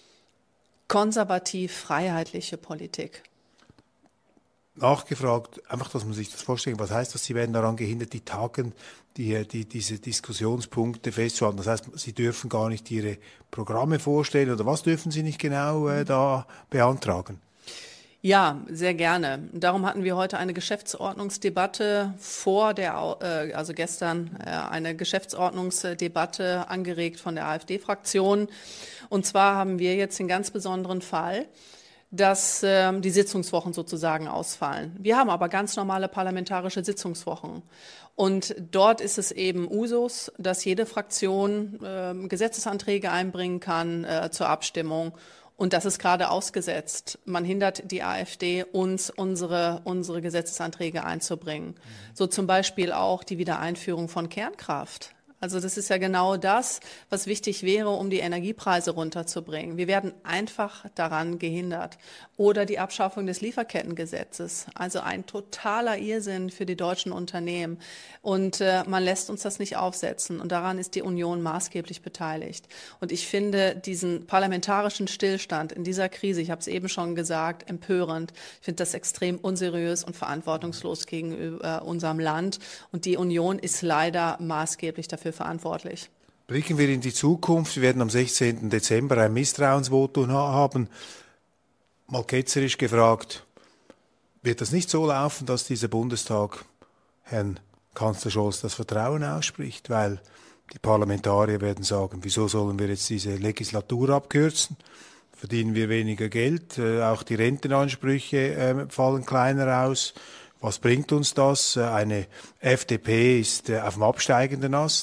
konservativ-freiheitliche Politik. Nachgefragt, einfach, dass man sich das vorstellt, was heißt das, Sie werden daran gehindert, die Tagen, die, die, diese Diskussionspunkte festzuhalten. Das heißt, Sie dürfen gar nicht Ihre Programme vorstellen oder was dürfen Sie nicht genau äh, da beantragen? Ja, sehr gerne. Darum hatten wir heute eine Geschäftsordnungsdebatte vor der, äh, also gestern äh, eine Geschäftsordnungsdebatte angeregt von der AfD-Fraktion. Und zwar haben wir jetzt den ganz besonderen Fall, dass ähm, die Sitzungswochen sozusagen ausfallen. Wir haben aber ganz normale parlamentarische Sitzungswochen. Und dort ist es eben Usus, dass jede Fraktion äh, Gesetzesanträge einbringen kann äh, zur Abstimmung. Und das ist gerade ausgesetzt. Man hindert die AfD, uns unsere, unsere Gesetzesanträge einzubringen. Mhm. So zum Beispiel auch die Wiedereinführung von Kernkraft. Also das ist ja genau das, was wichtig wäre, um die Energiepreise runterzubringen. Wir werden einfach daran gehindert. Oder die Abschaffung des Lieferkettengesetzes. Also ein totaler Irrsinn für die deutschen Unternehmen. Und äh, man lässt uns das nicht aufsetzen. Und daran ist die Union maßgeblich beteiligt. Und ich finde diesen parlamentarischen Stillstand in dieser Krise, ich habe es eben schon gesagt, empörend. Ich finde das extrem unseriös und verantwortungslos gegenüber äh, unserem Land. Und die Union ist leider maßgeblich dafür verantwortlich. Blicken wir in die Zukunft. Wir werden am sechzehnten Dezember ein Misstrauensvotum haben. Mal ketzerisch gefragt, wird das nicht so laufen, dass dieser Bundestag Herrn Kanzler Scholz das Vertrauen ausspricht? Weil die Parlamentarier werden sagen, wieso sollen wir jetzt diese Legislatur abkürzen? Verdienen wir weniger Geld? Äh, auch die Rentenansprüche äh, fallen kleiner aus. Was bringt uns das? Eine F D P ist auf dem absteigenden Ast.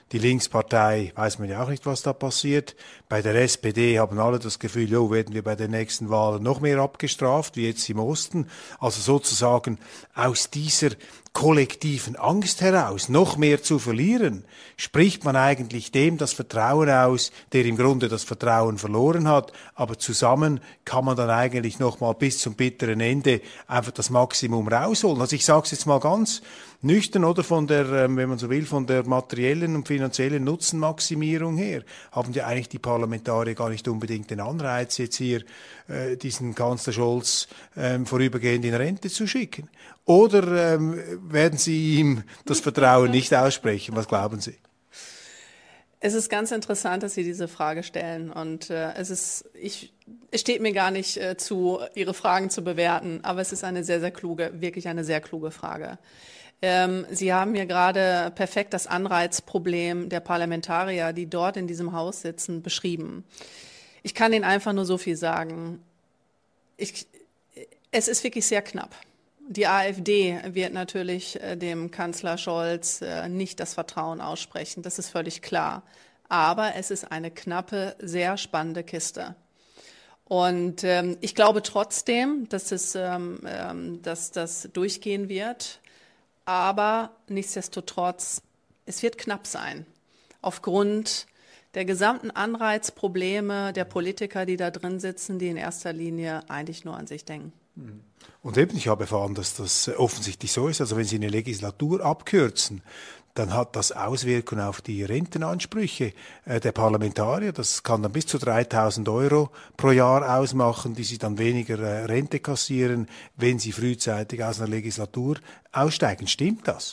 Die Linkspartei weiß man ja auch nicht, was da passiert. Bei der S P D haben alle das Gefühl, jo, werden wir bei den nächsten Wahlen noch mehr abgestraft, wie jetzt im Osten. Also sozusagen aus dieser kollektiven Angst heraus, noch mehr zu verlieren, spricht man eigentlich dem das Vertrauen aus, der im Grunde das Vertrauen verloren hat, aber zusammen kann man dann eigentlich noch mal bis zum bitteren Ende einfach das Maximum rausholen. Also ich sage es jetzt mal ganz nüchtern, oder von der, wenn man so will, von der materiellen und finanziellen Nutzenmaximierung her, haben ja eigentlich die Parlamentarier gar nicht unbedingt den Anreiz, jetzt hier äh, diesen Kanzler Scholz ähm, vorübergehend in Rente zu schicken. Oder ähm, werden Sie ihm das Vertrauen nicht aussprechen? Was glauben Sie? Es ist ganz interessant, dass Sie diese Frage stellen. Und äh, es ist, ich, es steht mir gar nicht äh, zu, Ihre Fragen zu bewerten, aber es ist eine sehr, sehr kluge, wirklich eine sehr kluge Frage. Ähm, Sie haben hier gerade perfekt das Anreizproblem der Parlamentarier, die dort in diesem Haus sitzen, beschrieben. Ich kann Ihnen einfach nur so viel sagen. Ich, es ist wirklich sehr knapp. Die AfD wird natürlich äh, dem Kanzler Scholz äh, nicht das Vertrauen aussprechen, das ist völlig klar. Aber es ist eine knappe, sehr spannende Kiste. Und ähm, ich glaube trotzdem, dass es, ähm, ähm, dass das durchgehen wird. Aber nichtsdestotrotz, es wird knapp sein. Aufgrund der gesamten Anreizprobleme der Politiker, die da drin sitzen, die in erster Linie eigentlich nur an sich denken. Und eben, ich habe erfahren, dass das offensichtlich so ist. Also wenn Sie eine Legislatur abkürzen, dann hat das Auswirkungen auf die Rentenansprüche äh, der Parlamentarier. Das kann dann bis zu dreitausend Euro pro Jahr ausmachen, die sie dann weniger äh, Rente kassieren, wenn sie frühzeitig aus einer Legislatur aussteigen. Stimmt das?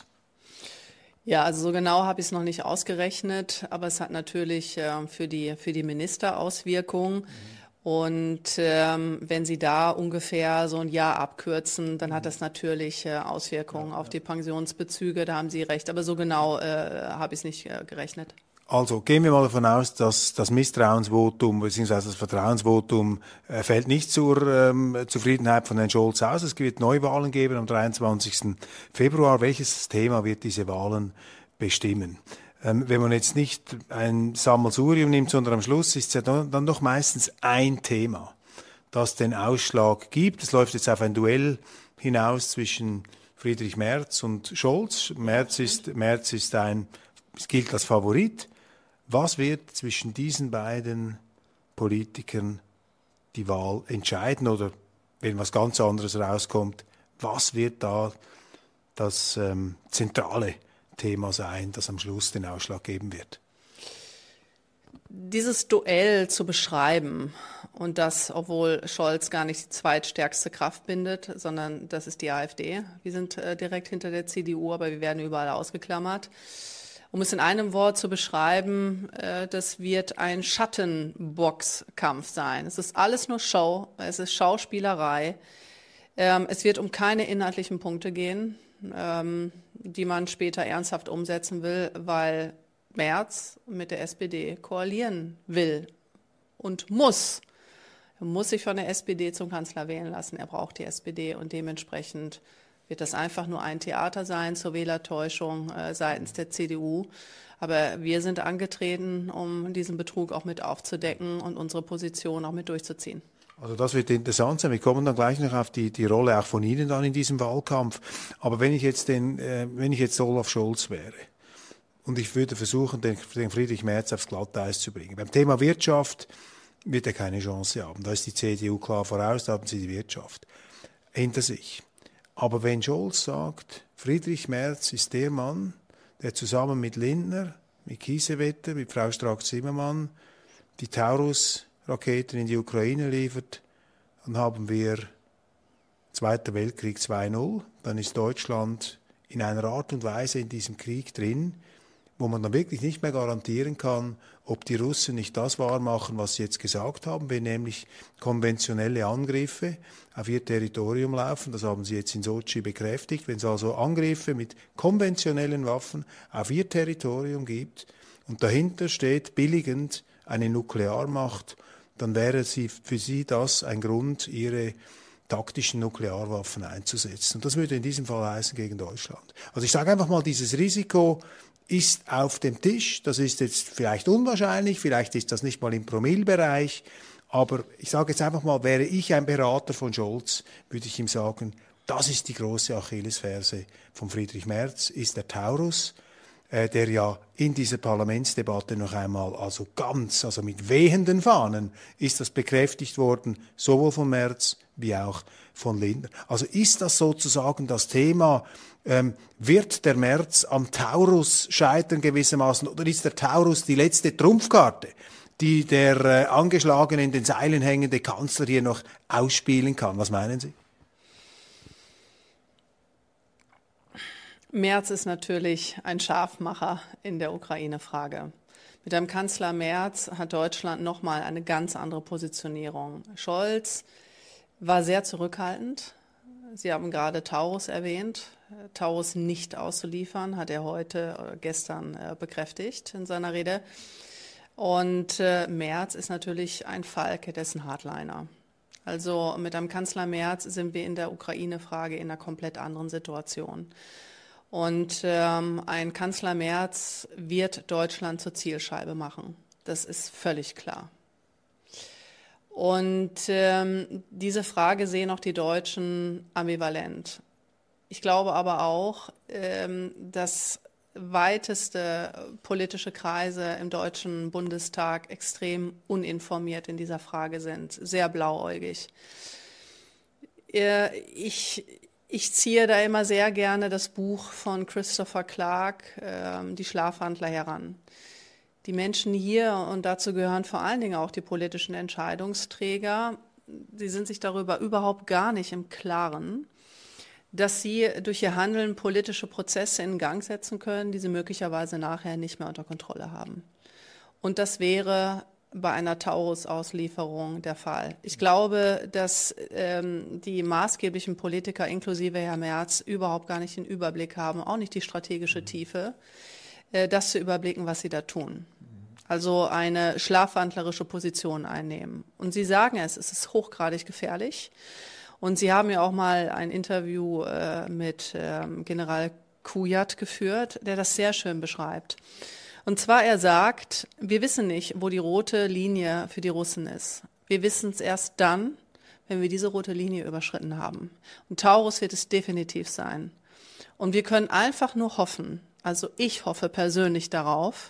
Ja, also so genau habe ich es noch nicht ausgerechnet, aber es hat natürlich äh, für die, für die Minister Auswirkungen. Mhm. Und ähm, wenn Sie da ungefähr so ein Jahr abkürzen, dann hat das natürlich äh, Auswirkungen ja, auf ja. die Pensionsbezüge, da haben Sie recht. Aber so genau äh, habe ich es nicht äh, gerechnet. Also gehen wir mal davon aus, dass das Misstrauensvotum bzw. das Vertrauensvotum äh, fällt nicht zur ähm, Zufriedenheit von Herrn Scholz aus. Es wird Neuwahlen geben am dreiundzwanzigsten Februar. Welches Thema wird diese Wahlen bestimmen? Ähm, wenn man jetzt nicht ein Sammelsurium nimmt, sondern am Schluss ist es ja dann, dann doch meistens ein Thema, das den Ausschlag gibt. Es läuft jetzt auf ein Duell hinaus zwischen Friedrich Merz und Scholz. Merz ist, Merz ist ein, es gilt als Favorit. Was wird zwischen diesen beiden Politikern die Wahl entscheiden? Oder wenn was ganz anderes rauskommt, was wird da das ähm, zentrale Thema sein, das am Schluss den Ausschlag geben wird? Dieses Duell zu beschreiben und das, obwohl Scholz gar nicht die zweitstärkste Kraft bindet, sondern das ist die AfD. Wir sind äh, direkt hinter der C D U, aber wir werden überall ausgeklammert. Um es in einem Wort zu beschreiben, äh, das wird ein Schattenboxkampf sein. Es ist alles nur Show, es ist Schauspielerei. Ähm, es wird um keine inhaltlichen Punkte gehen, ähm, die man später ernsthaft umsetzen will, weil Merz mit der S P D koalieren will und muss. Er muss sich von der S P D zum Kanzler wählen lassen. Er braucht die S P D und dementsprechend wird das einfach nur ein Theater sein zur Wählertäuschung äh, seitens der C D U. Aber wir sind angetreten, um diesen Betrug auch mit aufzudecken und unsere Position auch mit durchzuziehen. Also das wird interessant sein. Wir kommen dann gleich noch auf die, die Rolle auch von Ihnen dann in diesem Wahlkampf. Aber wenn ich jetzt den, äh, wenn ich jetzt Olaf Scholz wäre und ich würde versuchen, den, den Friedrich Merz aufs Glatteis zu bringen. Beim Thema Wirtschaft wird er keine Chance haben. Da ist die C D U klar voraus, da haben sie die Wirtschaft hinter sich. Aber wenn Scholz sagt, Friedrich Merz ist der Mann, der zusammen mit Lindner, mit Kiesewetter, mit Frau Strack-Zimmermann die Taurus-Raketen in die Ukraine liefert, dann haben wir Zweiter Weltkrieg zwei null. Dann ist Deutschland in einer Art und Weise in diesem Krieg drin, wo man dann wirklich nicht mehr garantieren kann, ob die Russen nicht das wahrmachen, was sie jetzt gesagt haben, wenn nämlich konventionelle Angriffe auf ihr Territorium laufen. Das haben sie jetzt in Sotschi bekräftigt. Wenn es also Angriffe mit konventionellen Waffen auf ihr Territorium gibt und dahinter steht billigend eine Nuklearmacht, dann wäre sie für sie das ein Grund, ihre taktischen Nuklearwaffen einzusetzen. Und das würde in diesem Fall heißen gegen Deutschland. Also ich sage einfach mal, dieses Risiko ist auf dem Tisch. Das ist jetzt vielleicht unwahrscheinlich, vielleicht ist das nicht mal im Promillebereich, aber ich sage jetzt einfach mal, wäre ich ein Berater von Scholz, würde ich ihm sagen, das ist die große Achillesferse von Friedrich Merz, ist der Taurus, äh, der ja in dieser Parlamentsdebatte noch einmal, also ganz, also mit wehenden Fahnen, ist das bekräftigt worden, sowohl von Merz wie auch von Lindner. Also ist das sozusagen das Thema, ähm, wird der Merz am Taurus scheitern gewissermaßen, oder ist der Taurus die letzte Trumpfkarte, die der äh, angeschlagene, in den Seilen hängende Kanzler hier noch ausspielen kann? Was meinen Sie? Merz ist natürlich ein Scharfmacher in der Ukraine-Frage. Mit dem Kanzler Merz hat Deutschland nochmal eine ganz andere Positionierung. Scholz war sehr zurückhaltend. Sie haben gerade Taurus erwähnt. Taurus nicht auszuliefern, hat er heute oder gestern äh, bekräftigt in seiner Rede. Und äh, Merz ist natürlich ein Falke, dessen Hardliner. Also mit dem Kanzler Merz sind wir in der Ukraine-Frage in einer komplett anderen Situation. Und ähm, ein Kanzler Merz wird Deutschland zur Zielscheibe machen. Das ist völlig klar. Und ähm, diese Frage sehen auch die Deutschen ambivalent. Ich glaube aber auch, ähm, dass weiteste politische Kreise im Deutschen Bundestag extrem uninformiert in dieser Frage sind, sehr blauäugig. Äh, ich, ich ziehe da immer sehr gerne das Buch von Christopher Clark, äh, Die Schlafwandler, heran. Die Menschen hier, und dazu gehören vor allen Dingen auch die politischen Entscheidungsträger, sie sind sich darüber überhaupt gar nicht im Klaren, dass sie durch ihr Handeln politische Prozesse in Gang setzen können, die sie möglicherweise nachher nicht mehr unter Kontrolle haben. Und das wäre bei einer Taurus-Auslieferung der Fall. Ich glaube, dass ähm, die maßgeblichen Politiker, inklusive Herr Merz, überhaupt gar nicht den Überblick haben, auch nicht die strategische Tiefe, äh, das zu überblicken, was sie da tun. Also eine schlafwandlerische Position einnehmen. Und Sie sagen es, es ist hochgradig gefährlich. Und Sie haben ja auch mal ein Interview äh, mit ähm, General Kujat geführt, der das sehr schön beschreibt. Und zwar, er sagt, wir wissen nicht, wo die rote Linie für die Russen ist. Wir wissen es erst dann, wenn wir diese rote Linie überschritten haben. Und Taurus wird es definitiv sein. Und wir können einfach nur hoffen, also ich hoffe persönlich darauf,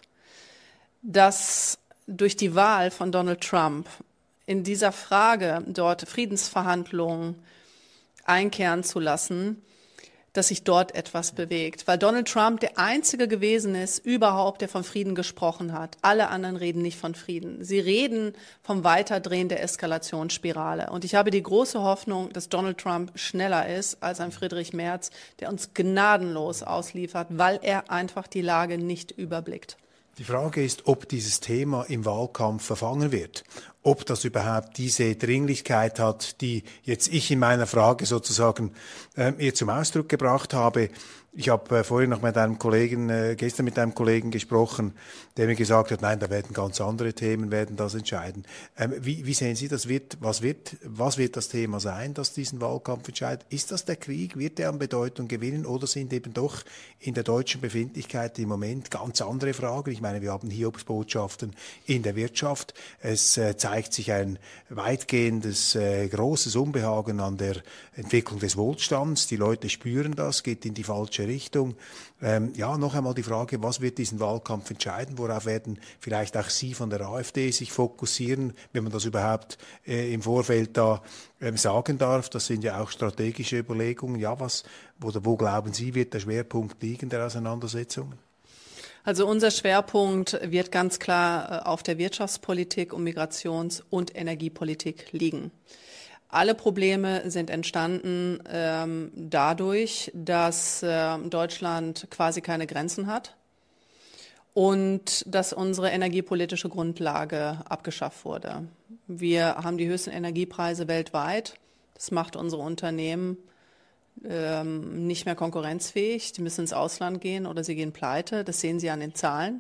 dass durch die Wahl von Donald Trump in dieser Frage dort Friedensverhandlungen einkehren zu lassen, dass sich dort etwas bewegt. Weil Donald Trump der Einzige gewesen ist, überhaupt, der von Frieden gesprochen hat. Alle anderen reden nicht von Frieden. Sie reden vom Weiterdrehen der Eskalationsspirale. Und ich habe die große Hoffnung, dass Donald Trump schneller ist als ein Friedrich Merz, der uns gnadenlos ausliefert, weil er einfach die Lage nicht überblickt. Die Frage ist, ob dieses Thema im Wahlkampf verfangen wird, ob das überhaupt diese Dringlichkeit hat, die jetzt ich in meiner Frage sozusagen äh, eher zum Ausdruck gebracht habe. Ich habe äh, vorhin noch mit einem Kollegen, äh, gestern mit einem Kollegen gesprochen, der mir gesagt hat, nein, da werden ganz andere Themen, werden das entscheiden. Ähm, wie, wie sehen Sie das? Wird, was wird, was wird das Thema sein, das diesen Wahlkampf entscheidet? Ist das der Krieg? Wird der an Bedeutung gewinnen? Oder sind eben doch in der deutschen Befindlichkeit im Moment ganz andere Fragen? Ich meine, wir haben Hiobsbotschaften in der Wirtschaft. Es äh, zeigt sich ein weitgehendes, äh, großes Unbehagen an der Entwicklung des Wohlstands. Die Leute spüren das, geht in die falsche Richtung. Ähm, ja, noch einmal die Frage, was wird diesen Wahlkampf entscheiden? Worauf werden vielleicht auch Sie von der AfD sich fokussieren, wenn man das überhaupt äh, im Vorfeld da ähm, sagen darf? Das sind ja auch strategische Überlegungen. Ja, was, oder wo glauben Sie, wird der Schwerpunkt liegen der Auseinandersetzungen? Also unser Schwerpunkt wird ganz klar auf der Wirtschaftspolitik und Migrations- und Energiepolitik liegen. Alle Probleme sind entstanden ähm, dadurch, dass äh, Deutschland quasi keine Grenzen hat und dass unsere energiepolitische Grundlage abgeschafft wurde. Wir haben die höchsten Energiepreise weltweit. Das macht unsere Unternehmen ähm, nicht mehr konkurrenzfähig. Die müssen ins Ausland gehen oder sie gehen pleite. Das sehen Sie an den Zahlen.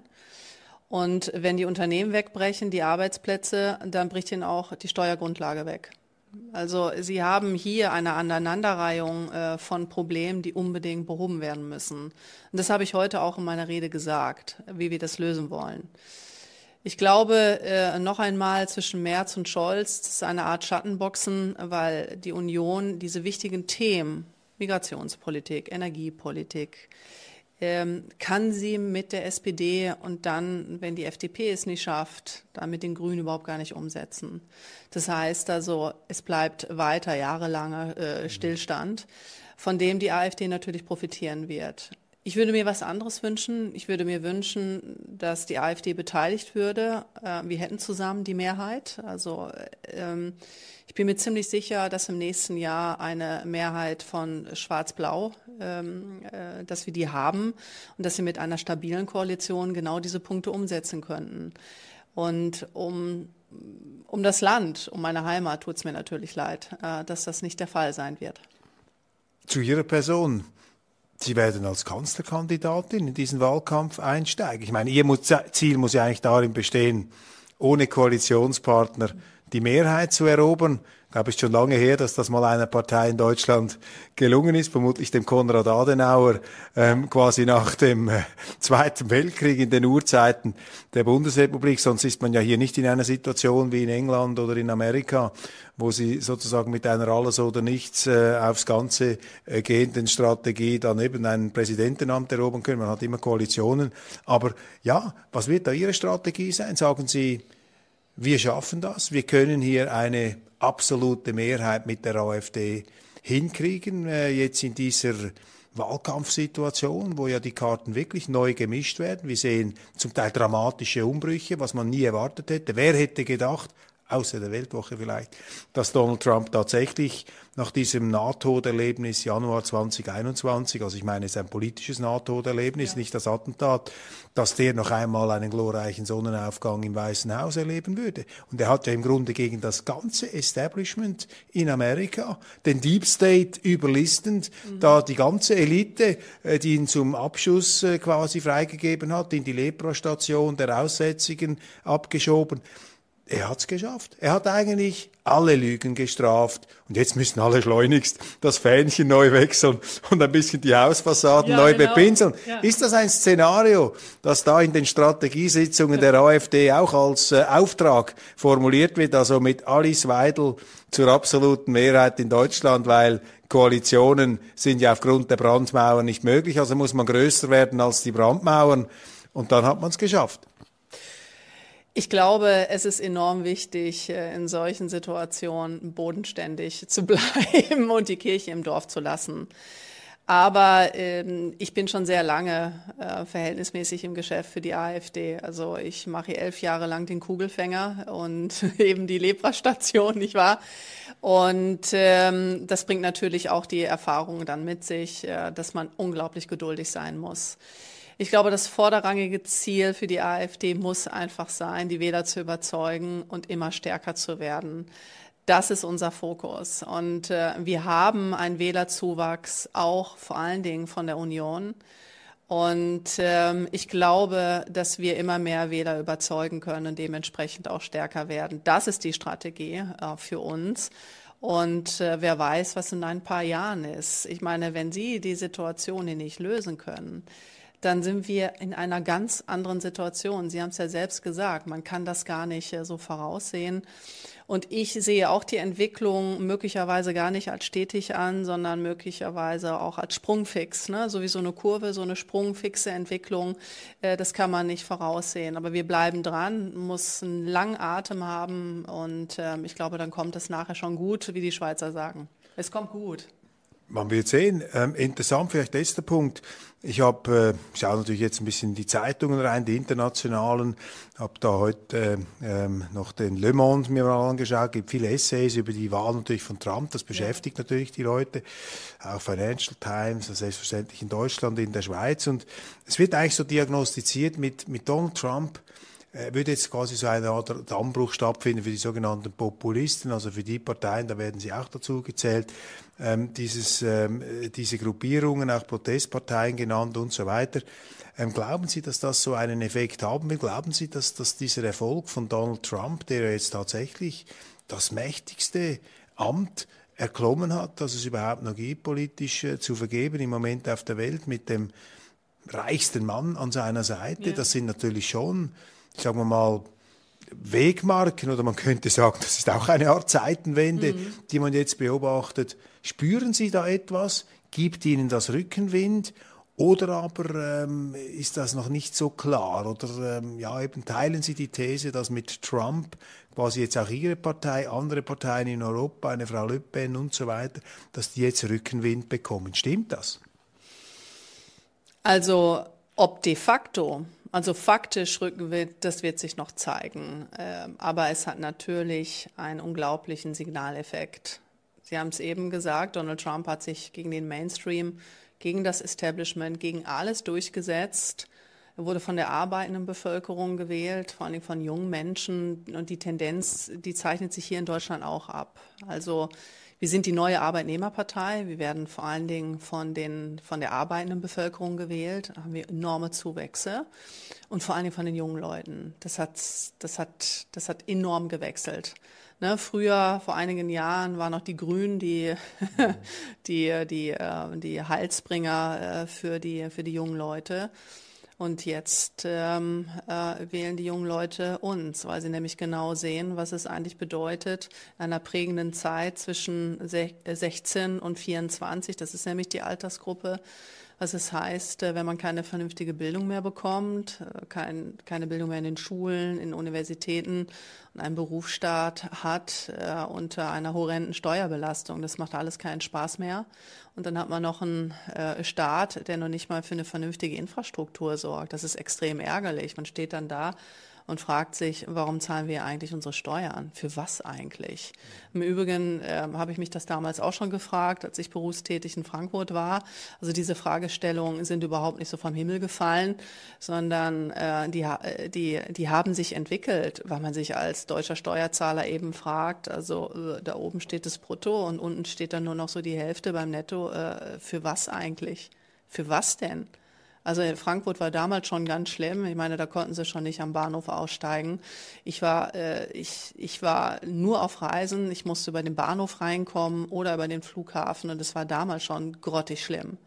Und wenn die Unternehmen wegbrechen, die Arbeitsplätze, dann bricht ihnen auch die Steuergrundlage weg. Also Sie haben hier eine Aneinanderreihung äh, von Problemen, die unbedingt behoben werden müssen. Und das habe ich heute auch in meiner Rede gesagt, wie wir das lösen wollen. Ich glaube, äh, noch einmal zwischen Merz und Scholz, das ist eine Art Schattenboxen, weil die Union diese wichtigen Themen, Migrationspolitik, Energiepolitik, ähm, kann sie mit der S P D und dann, wenn die F D P es nicht schafft, dann mit den Grünen überhaupt gar nicht umsetzen. Das heißt also, es bleibt weiter jahrelanger äh, Stillstand, von dem die AfD natürlich profitieren wird. Ich würde mir was anderes wünschen. Ich würde mir wünschen, dass die AfD beteiligt würde. Äh, wir hätten zusammen die Mehrheit. Also ähm, ich bin mir ziemlich sicher, dass im nächsten Jahr eine Mehrheit von Schwarz-Blau, ähm, äh, dass wir die haben und dass wir mit einer stabilen Koalition genau diese Punkte umsetzen könnten. Und um, um das Land, um meine Heimat tut es mir natürlich leid, äh, dass das nicht der Fall sein wird. Zu Ihrer Person. Sie werden als Kanzlerkandidatin in diesen Wahlkampf einsteigen. Ich meine, Ihr Ziel muss ja eigentlich darin bestehen, ohne Koalitionspartner die Mehrheit zu erobern. Ich glaube, es ist schon lange her, dass das mal einer Partei in Deutschland gelungen ist, vermutlich dem Konrad Adenauer, ähm, quasi nach dem äh, Zweiten Weltkrieg in den Urzeiten der Bundesrepublik. Sonst ist man ja hier nicht in einer Situation wie in England oder in Amerika, wo sie sozusagen mit einer Alles- oder Nichts äh, aufs Ganze äh, gehenden Strategie dann eben ein Präsidentenamt erobern können. Man hat immer Koalitionen. Aber ja, was wird da Ihre Strategie sein? Sagen Sie, wir schaffen das, wir können hier eine absolute Mehrheit mit der AfD hinkriegen, äh, jetzt in dieser Wahlkampfsituation, wo ja die Karten wirklich neu gemischt werden. Wir sehen zum Teil dramatische Umbrüche, was man nie erwartet hätte. Wer hätte gedacht, außer der Weltwoche vielleicht, dass Donald Trump tatsächlich nach diesem Nahtoderlebnis Januar zwanzig einundzwanzig, also ich meine, es ist ein politisches Nahtoderlebnis, ja, nicht das Attentat, dass der noch einmal einen glorreichen Sonnenaufgang im Weißen Haus erleben würde. Und er hat ja im Grunde gegen das ganze Establishment in Amerika, den Deep State überlistend, mhm. da die ganze Elite, die ihn zum Abschuss quasi freigegeben hat, in die Lepra-Station der Aussätzigen abgeschoben. Er hat's geschafft. Er hat eigentlich alle Lügen gestraft. Und jetzt müssen alle schleunigst das Fähnchen neu wechseln und ein bisschen die Hausfassaden ja, neu genau. bepinseln. Ja. Ist das ein Szenario, das da in den Strategiesitzungen der AfD auch als äh, Auftrag formuliert wird, also mit Alice Weidel zur absoluten Mehrheit in Deutschland, weil Koalitionen sind ja aufgrund der Brandmauern nicht möglich, also muss man größer werden als die Brandmauern und dann hat man es geschafft. Ich glaube, es ist enorm wichtig, in solchen Situationen bodenständig zu bleiben und die Kirche im Dorf zu lassen. Aber ähm, ich bin schon sehr lange äh, verhältnismäßig im Geschäft für die AfD. Also ich mache hier elf Jahre lang den Kugelfänger und eben die Lepra-Station, nicht wahr? Und ähm, das bringt natürlich auch die Erfahrung dann mit sich, äh, dass man unglaublich geduldig sein muss. Ich glaube, das vorderrangige Ziel für die AfD muss einfach sein, die Wähler zu überzeugen und immer stärker zu werden. Das ist unser Fokus. Und äh, wir haben einen Wählerzuwachs auch vor allen Dingen von der Union. Und ähm, ich glaube, dass wir immer mehr Wähler überzeugen können und dementsprechend auch stärker werden. Das ist die Strategie äh, für uns. Und äh, wer weiß, was in ein paar Jahren ist. Ich meine, wenn Sie die Situation hier nicht lösen können, dann sind wir in einer ganz anderen Situation. Sie haben es ja selbst gesagt, man kann das gar nicht äh, so voraussehen. Und ich sehe auch die Entwicklung möglicherweise gar nicht als stetig an, sondern möglicherweise auch als Sprungfix. Ne? So wie so eine Kurve, so eine sprungfixe Entwicklung, äh, das kann man nicht voraussehen. Aber wir bleiben dran, muss einen langen Atem haben und äh, ich glaube, dann kommt es nachher schon gut, wie die Schweizer sagen. Es kommt gut. Man wird sehen. Ähm, interessant vielleicht letzter Punkt. Ich habe, äh, schaue natürlich jetzt ein bisschen in die Zeitungen rein, die internationalen, habe da heute äh, ähm, noch den Le Monde mir mal angeschaut, gibt viele Essays über die Wahl natürlich von Trump, das beschäftigt ja. natürlich die Leute, auch Financial Times, selbstverständlich in Deutschland, in der Schweiz und es wird eigentlich so diagnostiziert mit, mit Donald Trump, würde jetzt quasi so eine Art Dammbruch stattfinden für die sogenannten Populisten, also für die Parteien, da werden sie auch dazu gezählt, ähm, dieses, ähm, diese Gruppierungen, auch Protestparteien genannt und so weiter. Ähm, glauben Sie, dass das so einen Effekt haben will? Glauben Sie, dass, dass dieser Erfolg von Donald Trump, der jetzt tatsächlich das mächtigste Amt erklommen hat, das es überhaupt noch gibt, politisch äh, zu vergeben im Moment auf der Welt mit dem reichsten Mann an seiner Seite. Ja. Das sind natürlich schon, sagen wir mal, Wegmarken, oder man könnte sagen, das ist auch eine Art Zeitenwende, mhm. die man jetzt beobachtet. Spüren Sie da etwas? Gibt Ihnen das Rückenwind? Oder aber ähm, ist das noch nicht so klar? Oder ähm, ja, eben teilen Sie die These, dass mit Trump quasi jetzt auch Ihre Partei, andere Parteien in Europa, eine Frau Le Pen und so weiter, dass die jetzt Rückenwind bekommen? Stimmt das? Also ob de facto, also faktisch Rückenwind, das wird sich noch zeigen. Ähm, aber es hat natürlich einen unglaublichen Signaleffekt. Sie haben es eben gesagt, Donald Trump hat sich gegen den Mainstream, gegen das Establishment, gegen alles durchgesetzt. Er wurde von der arbeitenden Bevölkerung gewählt, vor allem von jungen Menschen. Und die Tendenz, die zeichnet sich hier in Deutschland auch ab. Also wir sind die neue Arbeitnehmerpartei. Wir werden vor allen Dingen von, den, von der arbeitenden Bevölkerung gewählt. Da haben wir enorme Zuwächse. Und vor allen Dingen von den jungen Leuten. Das hat, das hat, das hat enorm gewechselt. Ne, früher, vor einigen Jahren, waren noch die Grünen die, die, die, äh, die Heilsbringer äh, für die, für die jungen Leute. Und jetzt ähm, äh, wählen die jungen Leute uns, weil sie nämlich genau sehen, was es eigentlich bedeutet, in einer prägenden Zeit zwischen sechzehn und vierundzwanzig, das ist nämlich die Altersgruppe, was es heißt, wenn man keine vernünftige Bildung mehr bekommt, kein, keine Bildung mehr in den Schulen, in Universitäten und einen Berufsstaat hat äh, unter einer horrenden Steuerbelastung. Das macht alles keinen Spaß mehr. Und dann hat man noch einen äh, Staat, der noch nicht mal für eine vernünftige Infrastruktur sorgt. Das ist extrem ärgerlich. Man steht dann da und fragt sich, warum zahlen wir eigentlich unsere Steuern? Für was eigentlich? Im Übrigen äh, habe ich mich das damals auch schon gefragt, als ich berufstätig in Frankfurt war. Also diese Fragestellungen sind überhaupt nicht so vom Himmel gefallen, sondern äh, die, die, die haben sich entwickelt, weil man sich als deutscher Steuerzahler eben fragt, also äh, da oben steht das Brutto und unten steht dann nur noch so die Hälfte beim Netto. Äh, für was eigentlich? Für was denn? Also Frankfurt war damals schon ganz schlimm. Ich meine, da konnten sie schon nicht am Bahnhof aussteigen. Ich war, äh, ich, ich war nur auf Reisen. Ich musste über den Bahnhof reinkommen oder über den Flughafen. Und es war damals schon grottig schlimm.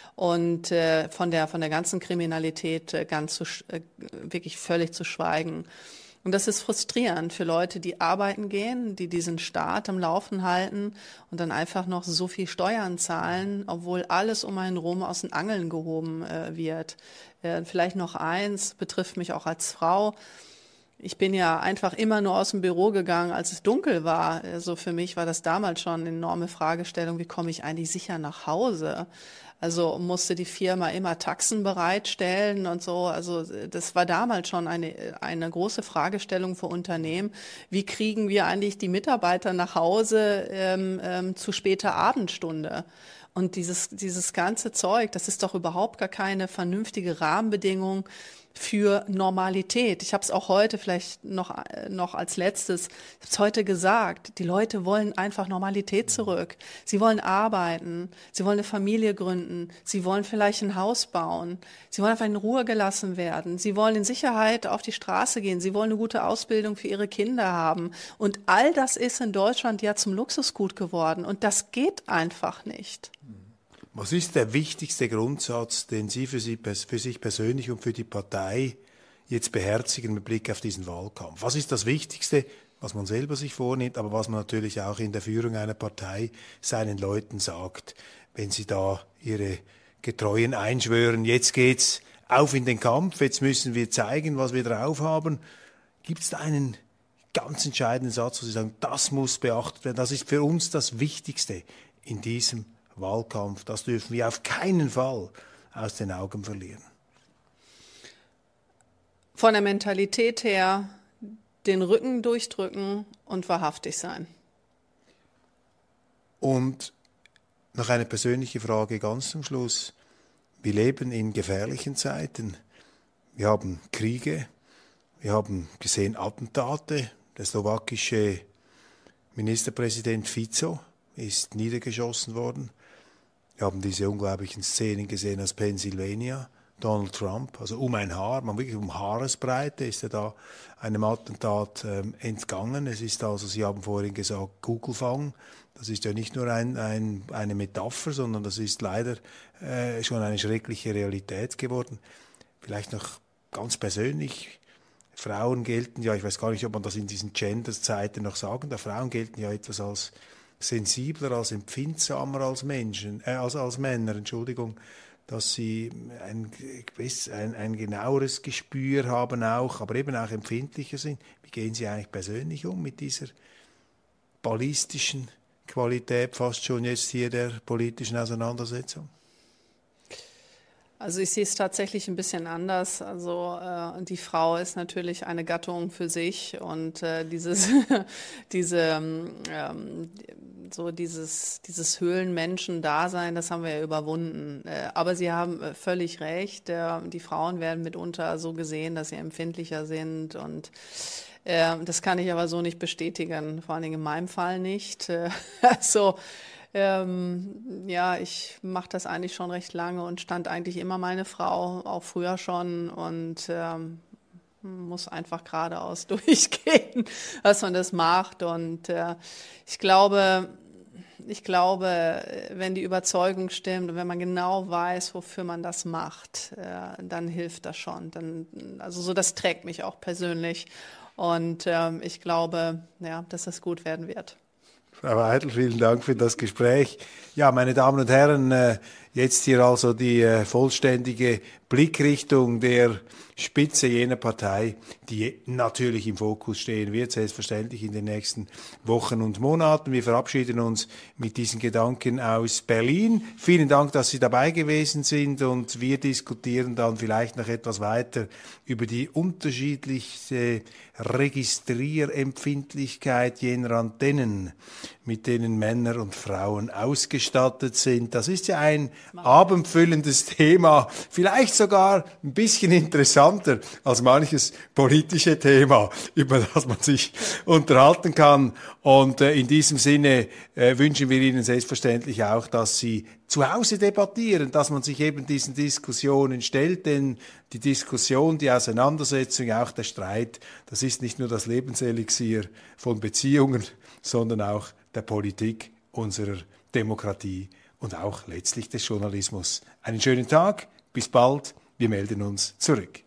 Und äh, von der, von der ganzen Kriminalität äh, ganz zu, äh, wirklich völlig zu schweigen. Und das ist frustrierend für Leute, die arbeiten gehen, die diesen Staat am Laufen halten und dann einfach noch so viel Steuern zahlen, obwohl alles um einen rum aus den Angeln gehoben äh, wird. Äh, vielleicht noch eins, betrifft mich auch als Frau. Ich bin ja einfach immer nur aus dem Büro gegangen, als es dunkel war. Also für mich war das damals schon eine enorme Fragestellung, wie komme ich eigentlich sicher nach Hause? Also musste die Firma immer Taxen bereitstellen und so. Also das war damals schon eine, eine große Fragestellung für Unternehmen. Wie kriegen wir eigentlich die Mitarbeiter nach Hause ähm, ähm, zu später Abendstunde? Und dieses, dieses ganze Zeug, das ist doch überhaupt gar keine vernünftige Rahmenbedingung für Normalität. Ich habe es auch heute vielleicht noch, noch als letztes, ich habe es heute gesagt, die Leute wollen einfach Normalität zurück. Sie wollen arbeiten, sie wollen eine Familie gründen, sie wollen vielleicht ein Haus bauen, sie wollen einfach in Ruhe gelassen werden, sie wollen in Sicherheit auf die Straße gehen, sie wollen eine gute Ausbildung für ihre Kinder haben. Und all das ist in Deutschland ja zum Luxusgut geworden und das geht einfach nicht. Was ist der wichtigste Grundsatz, den Sie für, Sie für sich persönlich und für die Partei jetzt beherzigen mit Blick auf diesen Wahlkampf? Was ist das Wichtigste, was man selber sich vornimmt, aber was man natürlich auch in der Führung einer Partei seinen Leuten sagt, wenn sie da ihre Getreuen einschwören, jetzt geht's auf in den Kampf, jetzt müssen wir zeigen, was wir drauf haben. Gibt es da einen ganz entscheidenden Satz, wo Sie sagen, das muss beachtet werden, das ist für uns das Wichtigste in diesem Wahlkampf, das dürfen wir auf keinen Fall aus den Augen verlieren? Von der Mentalität her den Rücken durchdrücken und wahrhaftig sein. Und noch eine persönliche Frage ganz zum Schluss. Wir leben in gefährlichen Zeiten. Wir haben Kriege, wir haben gesehen Attentate. Der slowakische Ministerpräsident Fico ist niedergeschossen worden. Wir haben diese unglaublichen Szenen gesehen aus Pennsylvania, Donald Trump, also um ein Haar, man wirklich um Haaresbreite ist er da einem Attentat ähm, entgangen. Es ist also, Sie haben vorhin gesagt, Kugelfang. Das ist ja nicht nur ein, ein, eine Metapher, sondern das ist leider äh, schon eine schreckliche Realität geworden. Vielleicht noch ganz persönlich, Frauen gelten ja, ich weiß gar nicht, ob man das in diesen Gender-Zeiten noch sagen darf, Frauen gelten ja etwas als sensibler, als empfindsamer als Menschen, äh, als, als Männer, Entschuldigung, dass sie ein, ein, ein genaueres Gespür haben auch, aber eben auch empfindlicher sind. Wie gehen Sie eigentlich persönlich um mit dieser ballistischen Qualität, fast schon jetzt hier der politischen Auseinandersetzung? Also ich sehe es tatsächlich ein bisschen anders. Also äh, die Frau ist natürlich eine Gattung für sich und äh, dieses, diese, ähm, so dieses, dieses Höhlenmenschen-Dasein, das haben wir ja überwunden. Äh, aber Sie haben äh, völlig recht. Äh, die Frauen werden mitunter so gesehen, dass sie empfindlicher sind und äh, das kann ich aber so nicht bestätigen. Vor allen Dingen in meinem Fall nicht. Äh, also Ähm, ja, ich mache das eigentlich schon recht lange und stand eigentlich immer meine Frau, auch früher schon und ähm, muss einfach geradeaus durchgehen, dass man das macht. Und äh, ich glaube, ich glaube, wenn die Überzeugung stimmt und wenn man genau weiß, wofür man das macht, äh, dann hilft das schon. Dann, also so, das trägt mich auch persönlich und ähm, ich glaube, ja, dass das gut werden wird. Frau Weidel, vielen Dank für das Gespräch. Ja, meine Damen und Herren, äh, jetzt hier also die äh, vollständige Blickrichtung der Spitze jener Partei, die natürlich im Fokus stehen wird, selbstverständlich in den nächsten Wochen und Monaten. Wir verabschieden uns mit diesen Gedanken aus Berlin. Vielen Dank, dass Sie dabei gewesen sind und wir diskutieren dann vielleicht noch etwas weiter über die unterschiedliche Registrierempfindlichkeit jener Antennen, mit denen Männer und Frauen ausgestattet sind. Das ist ja ein abendfüllendes Thema, vielleicht sogar ein bisschen interessanter als manches politische Thema, über das man sich unterhalten kann. Und äh, in diesem Sinne äh, wünschen wir Ihnen selbstverständlich auch, dass Sie zu Hause debattieren, dass man sich eben diesen Diskussionen stellt, denn die Diskussion, die Auseinandersetzung, auch der Streit, das ist nicht nur das Lebenselixier von Beziehungen, sondern auch der Politik, unserer Demokratie und auch letztlich des Journalismus. Einen schönen Tag, bis bald, wir melden uns zurück.